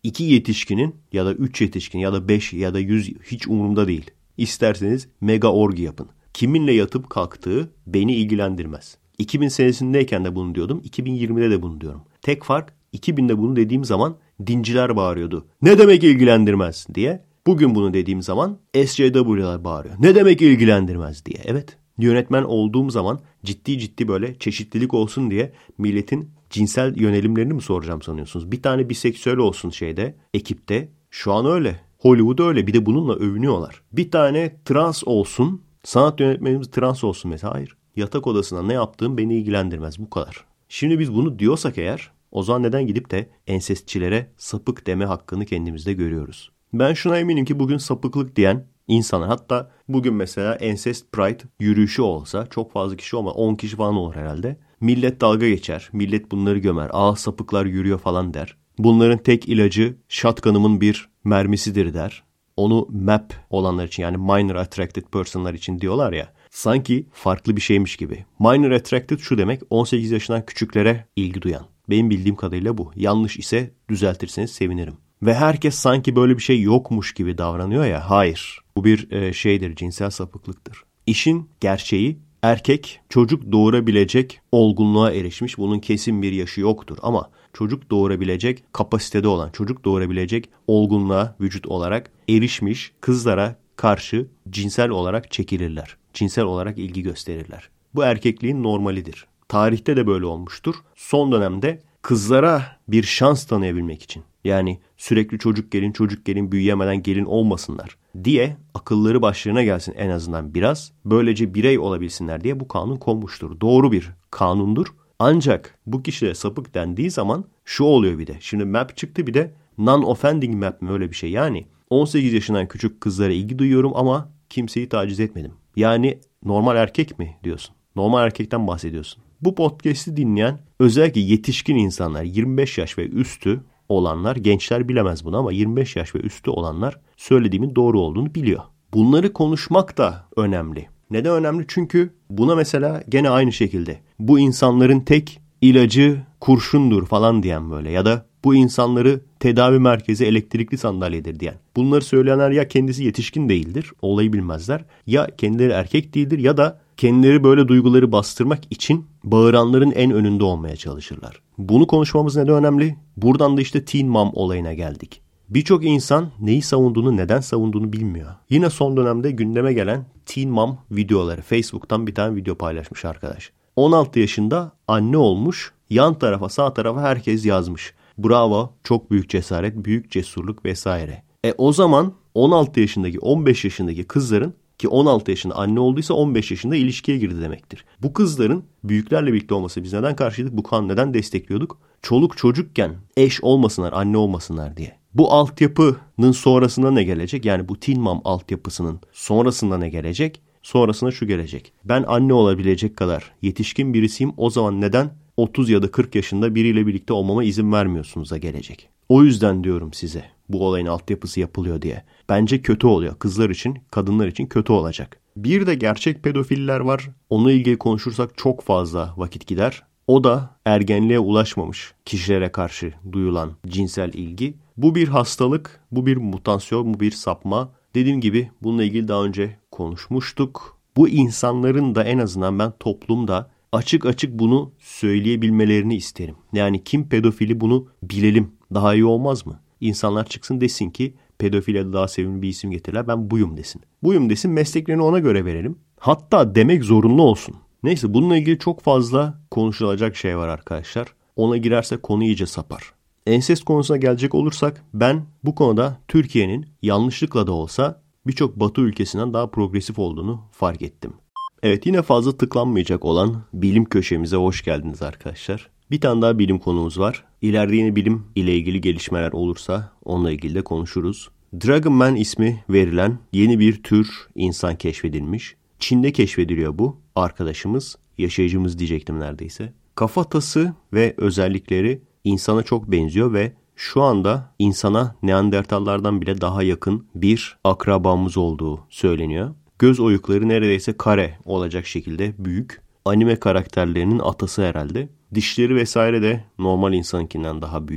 iki yetişkinin ya da üç yetişkin ya da beş ya da yüz hiç umurumda değil. İsterseniz mega orgi yapın. Kiminle yatıp kalktığı beni ilgilendirmez. iki bin senesindeyken de bunu diyordum. iki bin yirmide de bunu diyorum. Tek fark iki binde bunu dediğim zaman dinciler bağırıyordu. Ne demek ilgilendirmez diye. Bugün bunu dediğim zaman S J W'lar bağırıyor. Ne demek ilgilendirmez diye. Evet. Yönetmen olduğum zaman ciddi ciddi böyle çeşitlilik olsun diye milletin cinsel yönelimlerini mi soracağım sanıyorsunuz? Bir tane biseksüel olsun şeyde, ekipte. Şu an öyle. Hollywood öyle. Bir de bununla övünüyorlar. Bir tane trans olsun. Sanat yönetmenimiz trans olsun mesela. Hayır. Yatak odasında ne yaptığım beni ilgilendirmez. Bu kadar. Şimdi biz bunu diyorsak eğer o zaman neden gidip de ensestçilere sapık deme hakkını kendimizde görüyoruz? Ben şuna eminim ki bugün sapıklık diyen insanlar, hatta bugün mesela Ensest Pride yürüyüşü olsa çok fazla kişi olmaz, on kişi falan olur herhalde. Millet dalga geçer, millet bunları gömer, aa sapıklar yürüyor falan der. Bunların tek ilacı shotgun'ımın bir mermisidir der. Onu M A P olanlar için, yani Minor Attracted Person'lar için diyorlar ya. Sanki farklı bir şeymiş gibi. Minor Attracted şu demek, on sekiz yaşından küçüklere ilgi duyan. Benim bildiğim kadarıyla bu. Yanlış ise düzeltirseniz sevinirim. Ve herkes sanki böyle bir şey yokmuş gibi davranıyor ya. Hayır. Bu bir e, şeydir, cinsel sapıklıktır. İşin gerçeği, erkek çocuk doğurabilecek olgunluğa erişmiş. Bunun kesin bir yaşı yoktur ama çocuk doğurabilecek kapasitede olan, çocuk doğurabilecek olgunluğa vücut olarak erişmiş kızlara karşı cinsel olarak çekilirler. Cinsel olarak ilgi gösterirler. Bu erkekliğin normalidir. Tarihte de böyle olmuştur. Son dönemde kızlara bir şans tanıyabilmek için, yani sürekli çocuk gelin çocuk gelin büyüyemeden gelin olmasınlar diye, akılları başlarına gelsin en azından biraz, böylece birey olabilsinler diye bu kanun konmuştur. Doğru bir kanundur. Ancak bu kişilere sapık dendiği zaman şu oluyor bir de. Şimdi M A P çıktı, bir de non-offending M A P mi, öyle bir şey. Yani on sekiz yaşından küçük kızlara ilgi duyuyorum ama kimseyi taciz etmedim. Yani normal erkek mi diyorsun? Normal erkekten bahsediyorsun. Bu podcast'i dinleyen özellikle yetişkin insanlar, yirmi beş yaş ve üstü olanlar, gençler bilemez bunu ama yirmi beş yaş ve üstü olanlar söylediğimin doğru olduğunu biliyor. Bunları konuşmak da önemli. Neden önemli? Çünkü buna mesela gene aynı şekilde bu insanların tek ilacı kurşundur falan diyen böyle, ya da bu insanları tedavi merkezi elektrikli sandalyedir diyen. Bunları söyleyenler ya kendisi yetişkin değildir, olayı bilmezler, ya kendileri erkek değildir ya da kendileri böyle duyguları bastırmak için bağıranların en önünde olmaya çalışırlar. Bunu konuşmamız neden önemli? Buradan da işte Teen Mom olayına geldik. Birçok insan neyi savunduğunu, neden savunduğunu bilmiyor. Yine son dönemde gündeme gelen Teen Mom videoları. Facebook'tan bir tane video paylaşmış arkadaş. on altı yaşında anne olmuş, yan tarafa sağ tarafa herkes yazmış. Bravo, çok büyük cesaret, büyük cesurluk vesaire. E o zaman on altı yaşındaki, on beş yaşındaki kızların, ki on altı yaşında anne olduysa on beş yaşında ilişkiye girdi demektir. Bu kızların büyüklerle birlikte olması, biz neden karşıydık? Bu kanunu neden destekliyorduk? Çoluk çocukken eş olmasınlar, anne olmasınlar diye. Bu altyapının sonrasında ne gelecek? Yani bu Teen Mom altyapısının sonrasında ne gelecek? Sonrasında şu gelecek. Ben anne olabilecek kadar yetişkin birisiyim. O zaman neden otuz ya da kırk yaşında biriyle birlikte olmama izin vermiyorsunuz da gelecek. O yüzden diyorum size, bu olayın altyapısı yapılıyor diye. Bence kötü oluyor. Kızlar için, kadınlar için kötü olacak. Bir de gerçek pedofiller var. Onunla ilgili konuşursak çok fazla vakit gider. O da ergenliğe ulaşmamış kişilere karşı duyulan cinsel ilgi. Bu bir hastalık, bu bir mutasyon, bu bir sapma. Dediğim gibi bununla ilgili daha önce konuşmuştuk. Bu insanların da en azından ben toplumda açık açık bunu söyleyebilmelerini isterim. Yani kim pedofili, bunu bilelim. Daha iyi olmaz mı? İnsanlar çıksın desin ki pedofile daha sevimli bir isim getirirler. Ben buyum desin. Buyum desin, mesleklerini ona göre verelim. Hatta demek zorunlu olsun. Neyse, bununla ilgili çok fazla konuşulacak şey var arkadaşlar. Ona girerse konu iyice sapar. Ensest konusuna gelecek olursak, ben bu konuda Türkiye'nin yanlışlıkla da olsa birçok Batı ülkesinden daha progresif olduğunu fark ettim. Evet, yine fazla tıklanmayacak olan bilim köşemize hoş geldiniz arkadaşlar. Bir tane daha bilim konumuz var. İleride yine bilim ile ilgili gelişmeler olursa onunla ilgili de konuşuruz. Dragon Man ismi verilen yeni bir tür insan keşfedilmiş. Çin'de keşfediliyor bu arkadaşımız. Yaşayıcımız diyecektim neredeyse. Kafatası ve özellikleri insana çok benziyor ve şu anda insana Neandertallardan bile daha yakın bir akrabamız olduğu söyleniyor. Göz oyukları neredeyse kare olacak şekilde büyük. Anime karakterlerinin atası herhalde. Dişleri vesaire de normal insanınkinden daha büyük.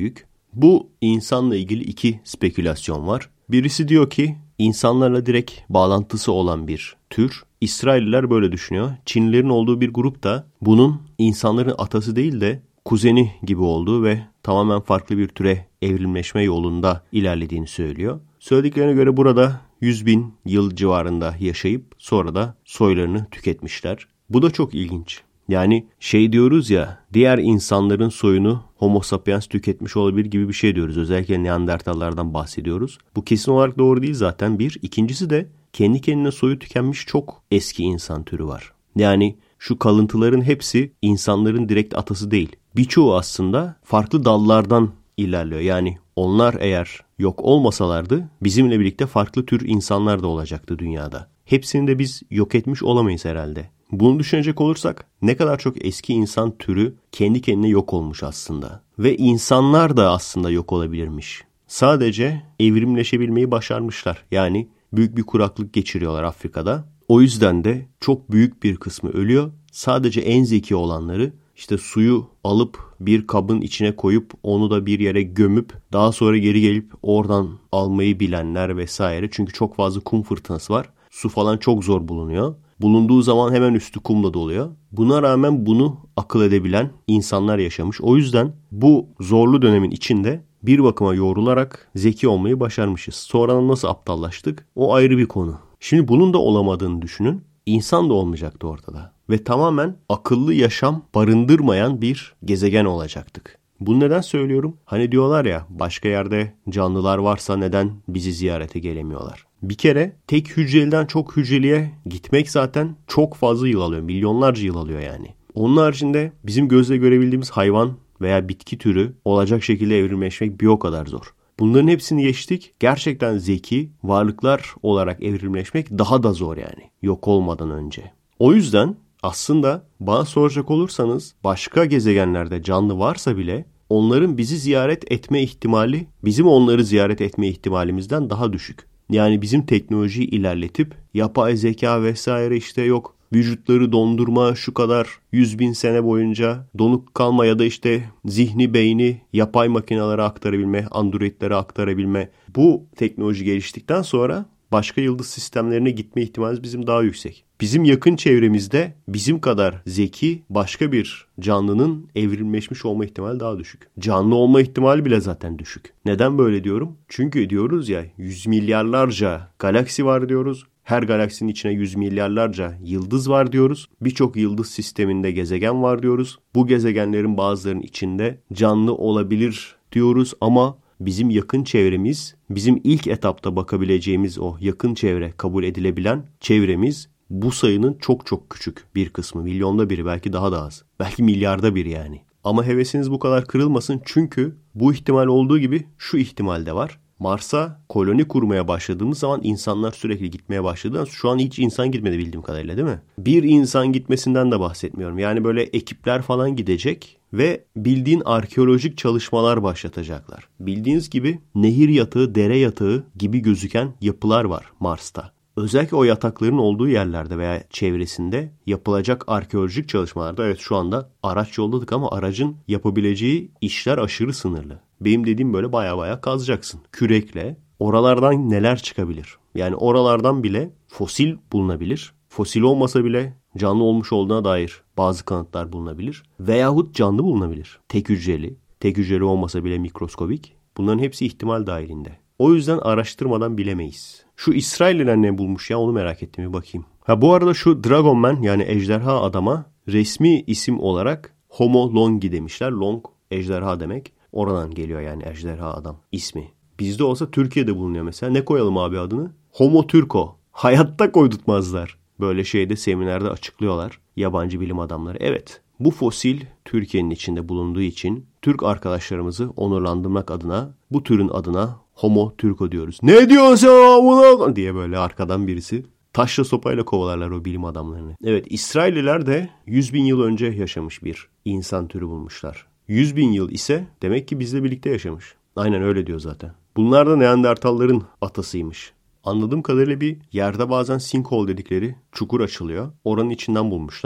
Bu insanla ilgili iki spekülasyon var. Birisi diyor ki insanlarla direkt bağlantısı olan bir tür. İsrailliler böyle düşünüyor. Çinlilerin olduğu bir grup da bunun insanların atası değil de kuzeni gibi olduğu ve tamamen farklı bir türe evrimleşme yolunda ilerlediğini söylüyor. Söylediklerine göre burada yüz bin yıl civarında yaşayıp sonra da soylarını tüketmişler. Bu da çok ilginç. Yani şey diyoruz ya, diğer insanların soyunu Homo sapiens tüketmiş olabilir gibi bir şey diyoruz. Özellikle Neandertallardan bahsediyoruz. Bu kesin olarak doğru değil zaten bir. İkincisi de kendi kendine soyu tükenmiş çok eski insan türü var. Yani şu kalıntıların hepsi insanların direkt atası değil. Birçoğu aslında farklı dallardan ilerliyor. Yani onlar eğer yok olmasalardı bizimle birlikte farklı tür insanlar da olacaktı dünyada. Hepsini de biz yok etmiş olamayız herhalde. Bunu düşünecek olursak ne kadar çok eski insan türü kendi kendine yok olmuş aslında. Ve insanlar da aslında yok olabilirmiş. Sadece evrimleşebilmeyi başarmışlar. Yani büyük bir kuraklık geçiriyorlar Afrika'da. O yüzden de çok büyük bir kısmı ölüyor. Sadece en zeki olanları işte suyu alıp bir kabın içine koyup onu da bir yere gömüp daha sonra geri gelip oradan almayı bilenler vesaire. Çünkü çok fazla kum fırtınası var. Su falan çok zor bulunuyor. Bulunduğu zaman hemen üstü kumla doluyor. Buna rağmen bunu akıl edebilen insanlar yaşamış. O yüzden bu zorlu dönemin içinde bir bakıma yoğrularak zeki olmayı başarmışız. Sonra nasıl aptallaştık? O ayrı bir konu. Şimdi bunun da olamadığını düşünün. İnsan da olmayacaktı ortada. Ve tamamen akıllı yaşam barındırmayan bir gezegen olacaktık. Bunu neden söylüyorum? Hani diyorlar ya, başka yerde canlılar varsa neden bizi ziyarete gelemiyorlar? Bir kere tek hücreliden çok hücreliye gitmek zaten çok fazla yıl alıyor. Milyonlarca yıl alıyor yani. Onun haricinde bizim gözle görebildiğimiz hayvan veya bitki türü olacak şekilde evrimleşmek bir o kadar zor. Bunların hepsini geçtik. Gerçekten zeki varlıklar olarak evrimleşmek daha da zor yani. Yok olmadan önce. O yüzden aslında bana soracak olursanız başka gezegenlerde canlı varsa bile onların bizi ziyaret etme ihtimali bizim onları ziyaret etme ihtimalimizden daha düşük. Yani bizim teknolojiyi ilerletip yapay zeka vesaire işte yok vücutları dondurma şu kadar yüz bin sene boyunca donuk kalma ya da işte zihni beyni yapay makinelere aktarabilme, androidlere aktarabilme, bu teknoloji geliştikten sonra başka yıldız sistemlerine gitme ihtimalimiz bizim daha yüksek. Bizim yakın çevremizde bizim kadar zeki başka bir canlının evrimleşmiş olma ihtimali daha düşük. Canlı olma ihtimali bile zaten düşük. Neden böyle diyorum? Çünkü diyoruz ya yüz milyarlarca galaksi var diyoruz. Her galaksinin içine yüz milyarlarca yıldız var diyoruz. Birçok yıldız sisteminde gezegen var diyoruz. Bu gezegenlerin bazılarının içinde canlı olabilir diyoruz ama bizim yakın çevremiz, bizim ilk etapta bakabileceğimiz o yakın çevre, kabul edilebilen çevremiz bu sayının çok çok küçük bir kısmı. Milyonda biri, belki daha da az. Belki milyarda bir yani. Ama hevesiniz bu kadar kırılmasın çünkü bu ihtimal olduğu gibi şu ihtimal de var. Mars'a koloni kurmaya başladığımız zaman insanlar sürekli gitmeye başladı. Şu an hiç insan gitmedi bildiğim kadarıyla, değil mi? Bir insan gitmesinden de bahsetmiyorum. Yani böyle ekipler falan gidecek ve bildiğin arkeolojik çalışmalar başlatacaklar. Bildiğiniz gibi nehir yatağı, dere yatağı gibi gözüken yapılar var Mars'ta. Özellikle o yatakların olduğu yerlerde veya çevresinde yapılacak arkeolojik çalışmalarda evet şu anda araç yolladık ama aracın yapabileceği işler aşırı sınırlı. Benim dediğim böyle baya baya kazacaksın. Kürekle oralardan neler çıkabilir? Yani oralardan bile fosil bulunabilir. Fosil olmasa bile canlı olmuş olduğuna dair bazı kanıtlar bulunabilir. Veyahut canlı bulunabilir. Tek hücreli, tek hücreli olmasa bile mikroskobik. Bunların hepsi ihtimal dahilinde. O yüzden araştırmadan bilemeyiz. Şu İsrailliler ne bulmuş ya, onu merak ettim bir bakayım. Ha bu arada şu Dragon Man yani ejderha adama resmi isim olarak Homo longi demişler. Long ejderha demek. Oradan geliyor yani ejderha adam ismi. Bizde olsa Türkiye'de bulunuyor mesela. Ne koyalım abi adını? Homo Turco. Hayatta koydurtmazlar. Böyle şeyde seminerde açıklıyorlar yabancı bilim adamları. Evet, bu fosil Türkiye'nin içinde bulunduğu için Türk arkadaşlarımızı onurlandırmak adına bu türün adına Homo Turco diyoruz. Ne diyorsun buna diye böyle arkadan birisi taşla sopayla kovalarlar o bilim adamlarını. Evet, İsrailliler de yüz bin yıl önce yaşamış bir insan türü bulmuşlar. yüz bin yıl ise demek ki bizle birlikte yaşamış. Aynen öyle diyor zaten. Bunlar da Neandertalların atasıymış. Anladığım kadarıyla bir yerde bazen sinkhole dedikleri çukur açılıyor. Oranın içinden bulmuşlar.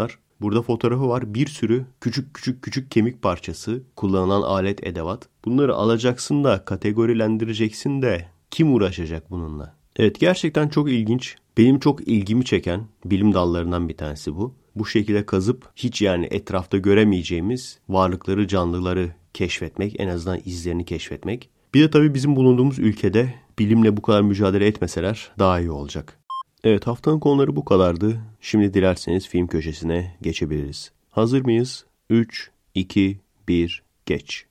Burada fotoğrafı var. Bir sürü küçük küçük küçük kemik parçası, kullanılan alet edevat. Bunları alacaksın da kategorilendireceksin de kim uğraşacak bununla? Evet, gerçekten çok ilginç. Benim çok ilgimi çeken bilim dallarından bir tanesi bu. Bu şekilde kazıp hiç yani etrafta göremeyeceğimiz varlıkları, canlıları keşfetmek, en azından izlerini keşfetmek. Bir de tabii bizim bulunduğumuz ülkede bilimle bu kadar mücadele etmeseler daha iyi olacak. Evet, haftanın konuları bu kadardı. Şimdi dilerseniz film köşesine geçebiliriz. Hazır mıyız? üç, iki, bir, geç.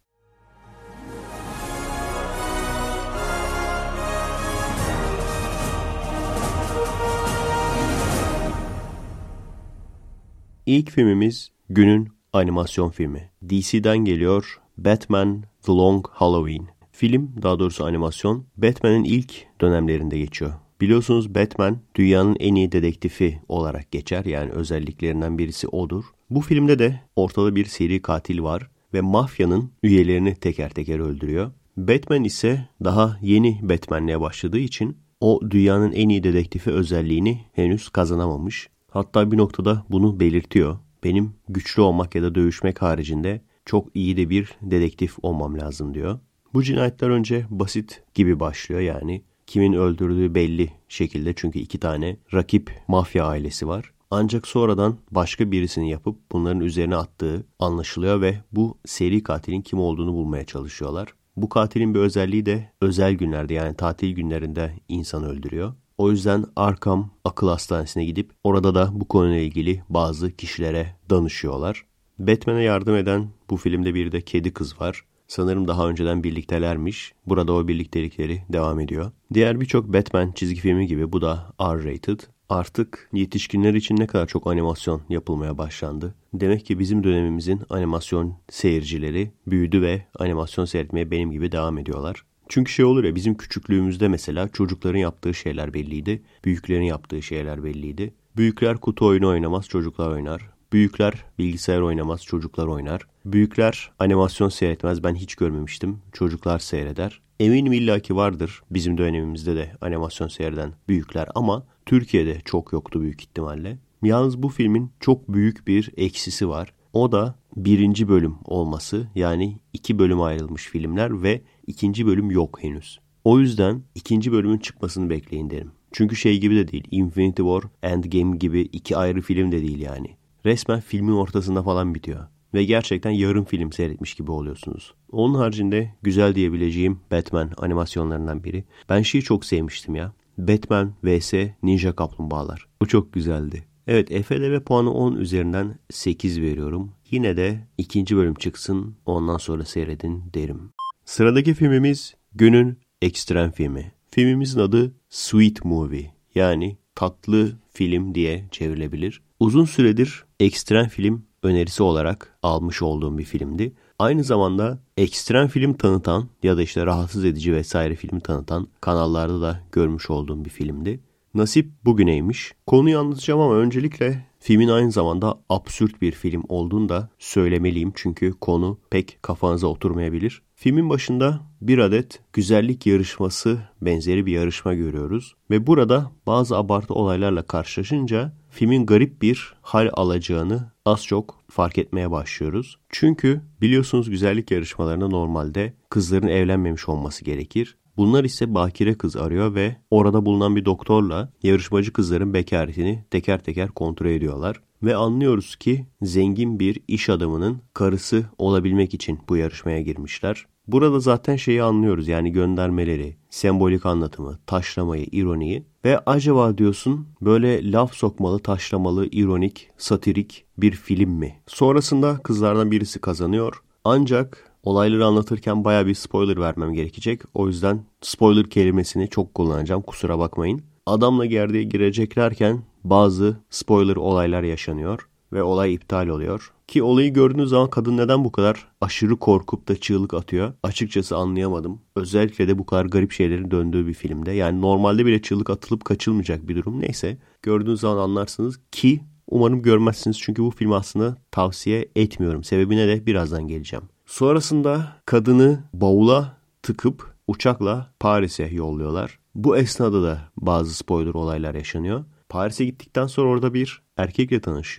İlk filmimiz günün animasyon filmi. D C'den geliyor Batman The Long Halloween. Film, daha doğrusu animasyon, Batman'in ilk dönemlerinde geçiyor. Biliyorsunuz Batman dünyanın en iyi dedektifi olarak geçer. Yani özelliklerinden birisi odur. Bu filmde de ortada bir seri katil var ve mafyanın üyelerini teker teker öldürüyor. Batman ise daha yeni Batman'liğe başladığı için o dünyanın en iyi dedektifi özelliğini henüz kazanamamış. Hatta bir noktada bunu belirtiyor. Benim güçlü olmak ya da dövüşmek haricinde çok iyi de bir dedektif olmam lazım diyor. Bu cinayetler önce basit gibi başlıyor, yani kimin öldürdüğü belli şekilde, çünkü iki tane rakip mafya ailesi var. Ancak sonradan başka birisini yapıp bunların üzerine attığı anlaşılıyor ve bu seri katilin kim olduğunu bulmaya çalışıyorlar. Bu katilin bir özelliği de özel günlerde, yani tatil günlerinde insan öldürüyor. O yüzden Arkham Akıl Hastanesi'ne gidip orada da bu konuyla ilgili bazı kişilere danışıyorlar. Batman'e yardım eden bu filmde bir de kedi kız var. Sanırım daha önceden birliktelermiş. Burada o birliktelikleri devam ediyor. Diğer birçok Batman çizgi filmi gibi bu da R-rated. Artık yetişkinler için ne kadar çok animasyon yapılmaya başlandı. Demek ki bizim dönemimizin animasyon seyircileri büyüdü ve animasyon seyretmeye benim gibi devam ediyorlar. Çünkü şey olur ya, bizim küçüklüğümüzde mesela çocukların yaptığı şeyler belliydi. Büyüklerin yaptığı şeyler belliydi. Büyükler kutu oyunu oynamaz, çocuklar oynar. Büyükler bilgisayar oynamaz, çocuklar oynar. Büyükler animasyon seyretmez, ben hiç görmemiştim, çocuklar seyreder. Eminim illaki vardır bizim dönemimizde de animasyon seyreden büyükler ama Türkiye'de çok yoktu büyük ihtimalle. Yalnız bu filmin çok büyük bir eksisi var. O da birinci bölüm olması, yani iki bölüm ayrılmış filmler ve ikinci bölüm yok henüz. O yüzden ikinci bölümün çıkmasını bekleyin derim. Çünkü şey gibi de değil, Infinity War, Endgame gibi iki ayrı film de değil yani. Resmen filmin ortasında falan bitiyor. Ve gerçekten yarım film seyretmiş gibi oluyorsunuz. Onun haricinde güzel diyebileceğim Batman animasyonlarından biri. Ben şeyi çok sevmiştim ya. Batman vs Ninja Kaplumbağalar. Bu çok güzeldi. Evet, F L V puanı on üzerinden sekiz veriyorum. Yine de ikinci bölüm çıksın, ondan sonra seyredin derim. Sıradaki filmimiz günün ekstrem filmi. Filmimizin adı Sweet Movie, yani tatlı film diye çevrilebilir. Uzun süredir ekstrem film önerisi olarak almış olduğum bir filmdi. Aynı zamanda ekstrem film tanıtan ya da işte rahatsız edici vesaire filmi tanıtan kanallarda da görmüş olduğum bir filmdi. Nasip bugüneymiş. Konuyu anlatacağım ama öncelikle filmin aynı zamanda absürt bir film olduğunu da söylemeliyim. Çünkü konu pek kafanıza oturmayabilir. Filmin başında bir adet güzellik yarışması benzeri bir yarışma görüyoruz. Ve burada bazı abartı olaylarla karşılaşınca filmin garip bir hal alacağını az çok fark etmeye başlıyoruz. Çünkü biliyorsunuz güzellik yarışmalarında normalde kızların evlenmemiş olması gerekir. Bunlar ise bakire kız arıyor ve orada bulunan bir doktorla yarışmacı kızların bekaretini teker teker kontrol ediyorlar. Ve anlıyoruz ki zengin bir iş adamının karısı olabilmek için bu yarışmaya girmişler. Burada zaten şeyi anlıyoruz, yani göndermeleri, sembolik anlatımı, taşlamayı, ironiyi ve acaba diyorsun böyle laf sokmalı, taşlamalı, ironik, satirik bir film mi? Sonrasında kızlardan birisi kazanıyor ancak olayları anlatırken baya bir spoiler vermem gerekecek. O yüzden spoiler kelimesini çok kullanacağım, kusura bakmayın. Adamla gerdeğe gireceklerken bazı spoiler olaylar yaşanıyor ve olay iptal oluyor. Ki olayı gördüğünüz zaman kadın neden bu kadar aşırı korkup da çığlık atıyor? Açıkçası anlayamadım. Özellikle de bu kadar garip şeylerin döndüğü bir filmde. Yani normalde bile çığlık atılıp kaçılmayacak bir durum. Neyse, gördüğünüz zaman anlarsınız ki umarım görmezsiniz. Çünkü bu filmi aslında tavsiye etmiyorum. Sebebine de birazdan geleceğim. Sonrasında kadını bavula tıkıp uçakla Paris'e yolluyorlar. Bu esnada da bazı spoiler olaylar yaşanıyor. Paris'e gittikten sonra orada bir erkekle tanışıyor.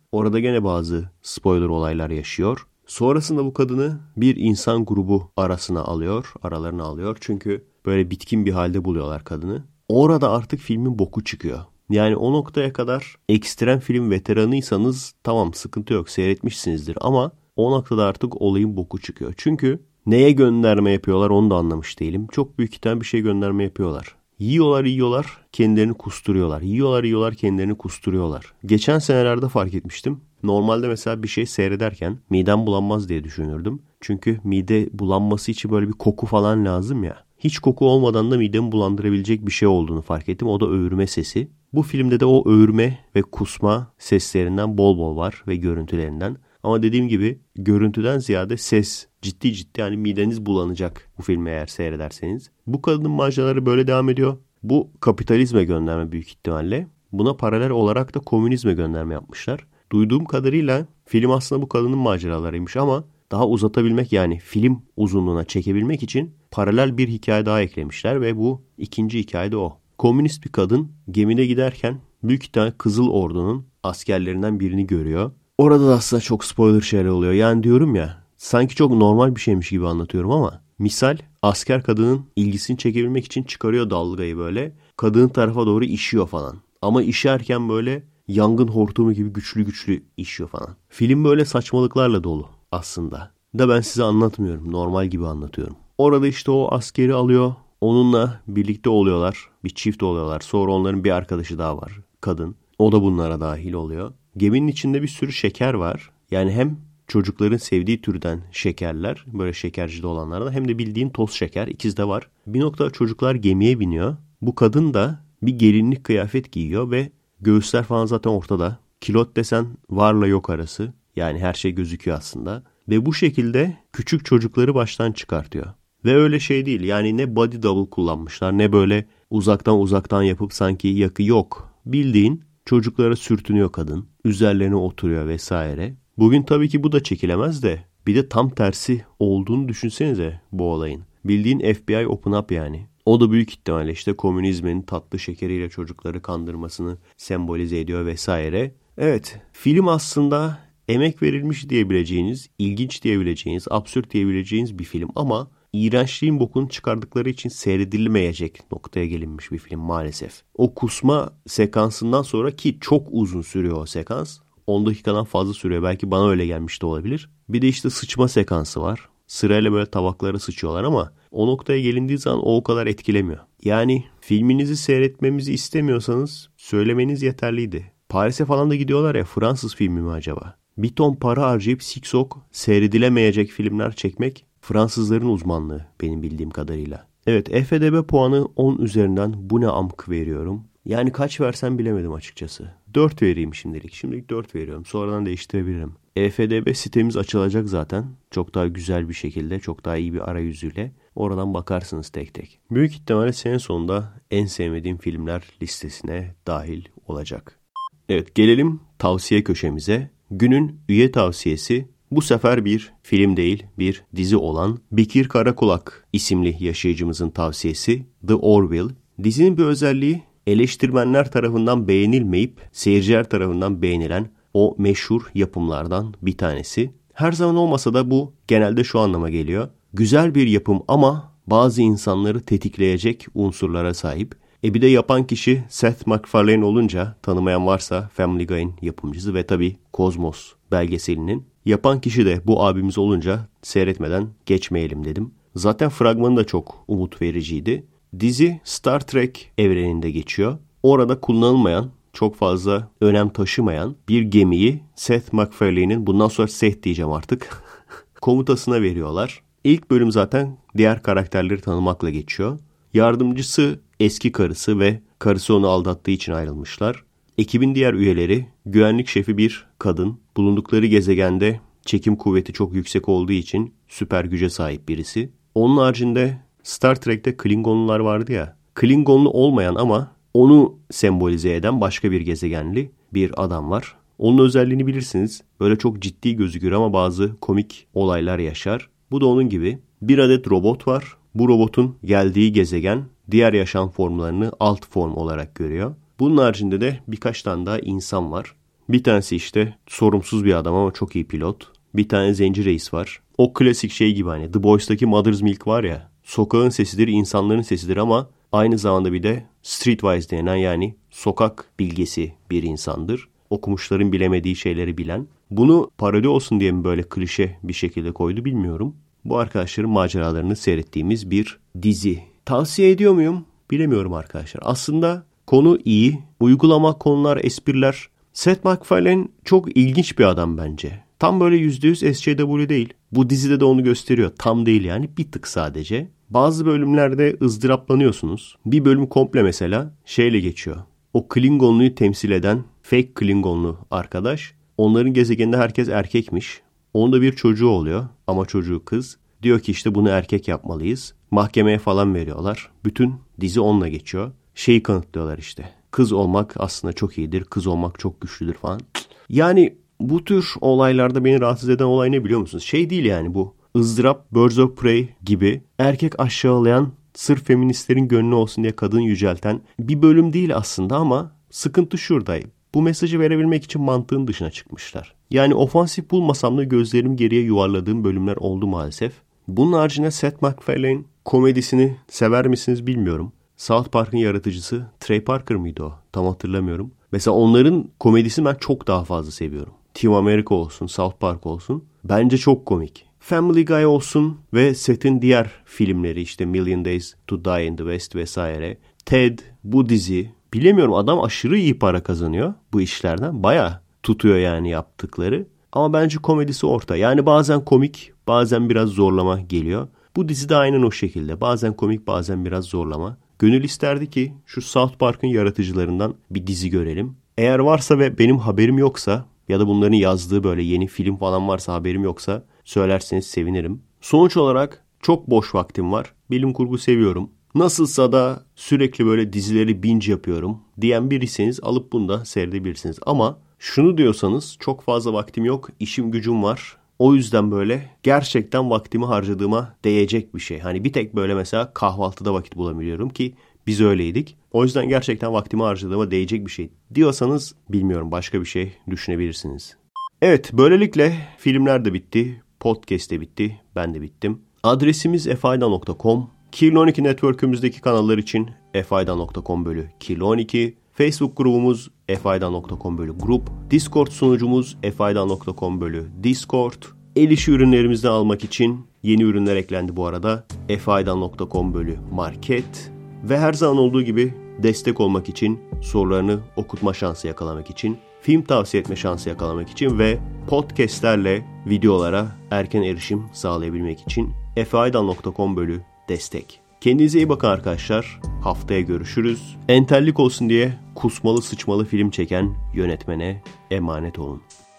Orada gene bazı spoiler olaylar yaşıyor. Sonrasında bu kadını bir insan grubu arasına alıyor, aralarına alıyor. Çünkü böyle bitkin bir halde buluyorlar kadını. Orada artık filmin boku çıkıyor. Yani o noktaya kadar ekstrem film veteranıysanız tamam, sıkıntı yok, seyretmişsinizdir. Ama o noktada artık olayın boku çıkıyor. Çünkü neye gönderme yapıyorlar onu da anlamış değilim. Çok büyük ihtimal bir şey gönderme yapıyorlar. Yiyorlar yiyorlar kendilerini kusturuyorlar. Yiyorlar yiyorlar kendilerini kusturuyorlar. Geçen senelerde fark etmiştim. Normalde mesela bir şey seyrederken midem bulanmaz diye düşünürdüm. Çünkü mide bulanması için böyle bir koku falan lazım ya. Hiç koku olmadan da midemi bulandırabilecek bir şey olduğunu fark ettim. O da öğürme sesi. Bu filmde de o öğürme ve kusma seslerinden bol bol var ve görüntülerinden. Ama dediğim gibi görüntüden ziyade ses ciddi ciddi, yani mideniz bulanacak bu filmi eğer seyrederseniz. Bu kadının maceraları böyle devam ediyor. Bu kapitalizme gönderme büyük ihtimalle. Buna paralel olarak da komünizme gönderme yapmışlar. Duyduğum kadarıyla film aslında bu kadının maceralarıymış ama daha uzatabilmek, yani film uzunluğuna çekebilmek için paralel bir hikaye daha eklemişler ve bu ikinci hikaye de o. Komünist bir kadın gemide giderken büyük ihtimalle Kızıl Ordu'nun askerlerinden birini görüyor. Orada da aslında çok spoiler şeyler oluyor. Yani diyorum ya, sanki çok normal bir şeymiş gibi anlatıyorum ama misal asker kadının ilgisini çekebilmek için çıkarıyor dalgayı böyle. Kadının tarafa doğru işiyor falan. Ama işerken böyle yangın hortumu gibi güçlü güçlü işiyor falan. Film böyle saçmalıklarla dolu aslında. Da ben size anlatmıyorum. Normal gibi anlatıyorum. Orada işte o askeri alıyor. Onunla birlikte oluyorlar. Bir çift oluyorlar. Sonra onların bir arkadaşı daha var. Kadın. O da bunlara dahil oluyor. Geminin içinde bir sürü şeker var. Yani hem çocukların sevdiği türden şekerler, böyle şekercide olanlardan, hem de bildiğin toz şeker, ikisi de var. Bir noktada çocuklar gemiye biniyor. Bu kadın da bir gelinlik kıyafet giyiyor ve göğüsler falan zaten ortada. Kilot desen varla yok arası. Yani her şey gözüküyor aslında. Ve bu şekilde küçük çocukları baştan çıkartıyor. Ve öyle şey değil. Yani ne body double kullanmışlar, ne böyle uzaktan uzaktan yapıp sanki yakı yok. Bildiğin çocuklara sürtünüyor kadın. Üzerlerine oturuyor vesaire. Bugün tabii ki bu da çekilemez de bir de tam tersi olduğunu düşünsenize bu olayın. Bildiğin F B I open up yani. O da büyük ihtimalle işte komünizmin tatlı şekeriyle çocukları kandırmasını sembolize ediyor vesaire. Evet, film aslında emek verilmiş diyebileceğiniz, ilginç diyebileceğiniz, absürt diyebileceğiniz bir film ama iğrençliğin bokunu çıkardıkları için seyredilmeyecek noktaya gelinmiş bir film maalesef. O kusma sekansından sonra, ki çok uzun sürüyor o sekans, on dakikadan fazla sürüyor, belki bana öyle gelmiş de olabilir. Bir de işte sıçma sekansı var. Sırayla böyle tabaklara sıçıyorlar ama o noktaya gelindiği zaman o o kadar etkilemiyor. Yani filminizi seyretmemizi istemiyorsanız söylemeniz yeterliydi. Paris'e falan da gidiyorlar ya, Fransız filmi mi acaba? Bir ton para harcayıp siksok seyredilemeyecek filmler çekmek Fransızların uzmanlığı benim bildiğim kadarıyla. Evet, I F D B puanı on üzerinden bu ne amk veriyorum. Yani kaç versem bilemedim açıkçası. dört vereyim şimdilik. Şimdilik dört veriyorum. Sonradan değiştirebilirim. I F D B sitemiz açılacak zaten. Çok daha güzel bir şekilde, çok daha iyi bir arayüzüyle. Oradan bakarsınız tek tek. Büyük ihtimalle sene sonunda en sevmediğim filmler listesine dahil olacak. Evet, gelelim tavsiye köşemize. Günün üye tavsiyesi bu sefer bir film değil, bir dizi olan Bekir Karakulak isimli yaşayıcımızın tavsiyesi The Orville. Dizinin bir özelliği, eleştirmenler tarafından beğenilmeyip seyirciler tarafından beğenilen o meşhur yapımlardan bir tanesi. Her zaman olmasa da bu genelde şu anlama geliyor. Güzel bir yapım ama bazı insanları tetikleyecek unsurlara sahip. E bir de yapan kişi Seth MacFarlane olunca, tanımayan varsa Family Guy'ın yapımcısı ve tabii Kozmos belgeselinin. Yapan kişi de bu abimiz olunca seyretmeden geçmeyelim dedim. Zaten fragmanı da çok umut vericiydi. Dizi Star Trek evreninde geçiyor. Orada kullanılmayan, çok fazla önem taşımayan bir gemiyi Seth MacFarlane'in, bundan sonra Seth diyeceğim artık, komutasına veriyorlar. İlk bölüm zaten diğer karakterleri tanımakla geçiyor. Yardımcısı eski karısı ve karısı onu aldattığı için ayrılmışlar. Ekibin diğer üyeleri, güvenlik şefi bir kadın, bulundukları gezegende çekim kuvveti çok yüksek olduğu için süper güce sahip birisi. Onun haricinde Star Trek'te Klingonlular vardı ya, Klingonlu olmayan ama onu sembolize eden başka bir gezegenli bir adam var. Onun özelliğini bilirsiniz. Böyle çok ciddi gözükür ama bazı komik olaylar yaşar. Bu da onun gibi. Bir adet robot var. Bu robotun geldiği gezegen diğer yaşam formlarını alt form olarak görüyor. Bunun haricinde de birkaç tane daha insan var. Bir tanesi işte sorumsuz bir adam ama çok iyi pilot. Bir tane zenci reis var. O klasik şey gibi hani The Boys'taki Mother's Milk var ya. Sokağın sesidir, insanların sesidir ama aynı zamanda bir de streetwise denen yani sokak bilgesi bir insandır. Okumuşların bilemediği şeyleri bilen. Bunu parodi olsun diye mi böyle klişe bir şekilde koydu bilmiyorum. Bu arkadaşların maceralarını seyrettiğimiz bir dizi. Tavsiye ediyor muyum? Bilemiyorum arkadaşlar. Aslında konu iyi. Uygulama, konular, espriler. Seth MacFarlane çok ilginç bir adam bence. Tam böyle yüzde yüz S J W değil. Bu dizide de onu gösteriyor. Tam değil yani, bir tık sadece. Bazı bölümlerde ızdıraplanıyorsunuz. Bir bölüm komple mesela şeyle geçiyor. O Klingonluyu temsil eden fake Klingonlu arkadaş. Onların gezegeninde herkes erkekmiş. Onda bir çocuğu oluyor ama çocuğu kız. Diyor ki işte bunu erkek yapmalıyız. Mahkemeye falan veriyorlar. Bütün dizi onunla geçiyor. Şeyi kanıtlıyorlar işte. Kız olmak aslında çok iyidir. Kız olmak çok güçlüdür falan. Yani bu tür olaylarda beni rahatsız eden olay ne biliyor musunuz? Şey değil yani bu. ızdırap, Birds of Prey gibi erkek aşağılayan, sırf feministlerin gönlü olsun diye kadın yücelten bir bölüm değil aslında ama sıkıntı şurada. Bu mesajı verebilmek için mantığın dışına çıkmışlar. Yani ofansif bulmasam da gözlerim geriye yuvarladığım bölümler oldu maalesef. Bunun haricinde Seth MacFarlane komedisini sever misiniz bilmiyorum. South Park'ın yaratıcısı Trey Parker mıydı o? Tam hatırlamıyorum. Mesela onların komedisini ben çok daha fazla seviyorum. Team America olsun, South Park olsun. Bence çok komik. Family Guy olsun ve Seth'in diğer filmleri işte Million Days to Die in the West vesaire. Ted, bu dizi. Bilemiyorum, adam aşırı iyi para kazanıyor bu işlerden. Bayağı tutuyor yani yaptıkları. Ama bence komedisi orta. Yani bazen komik, bazen biraz zorlama geliyor. Bu dizi de aynen o şekilde. Bazen komik, bazen biraz zorlama. Gönül isterdi ki şu South Park'ın yaratıcılarından bir dizi görelim. Eğer varsa ve benim haberim yoksa ya da bunların yazdığı böyle yeni film falan varsa haberim yoksa söylerseniz sevinirim. Sonuç olarak çok boş vaktim var. Bilim kurgu seviyorum. Nasılsa da sürekli böyle dizileri binge yapıyorum diyen biriyseniz alıp bunu da seyredebilirsiniz. Ama şunu diyorsanız çok fazla vaktim yok, işim gücüm var. O yüzden böyle gerçekten vaktimi harcadığıma değecek bir şey. Hani bir tek böyle mesela kahvaltıda vakit bulabiliyorum ki biz öyleydik. O yüzden gerçekten vaktimi harcadığıma değecek bir şey diyorsanız bilmiyorum, başka bir şey düşünebilirsiniz. Evet, böylelikle filmler de bitti, podcast de bitti, ben de bittim. Adresimiz f ayda nokta com. Kirli on iki Network'ümüzdeki kanallar için f ayda nokta com bölü kirli on iki. Facebook grubumuz f ayda nokta com bölü grup. Discord sunucumuz f ayda nokta com bölü Discord. El işi ürünlerimizden almak için yeni ürünler eklendi bu arada. f ayda nokta com bölü market. Ve her zaman olduğu gibi destek olmak için, sorularını okutma şansı yakalamak için, film tavsiye etme şansı yakalamak için ve podcastlerle videolara erken erişim sağlayabilmek için f ayda nokta com bölü destek. Kendinize iyi bakın arkadaşlar. Haftaya görüşürüz. Entellik olsun diye kusmalı sıçmalı film çeken yönetmene emanet olun.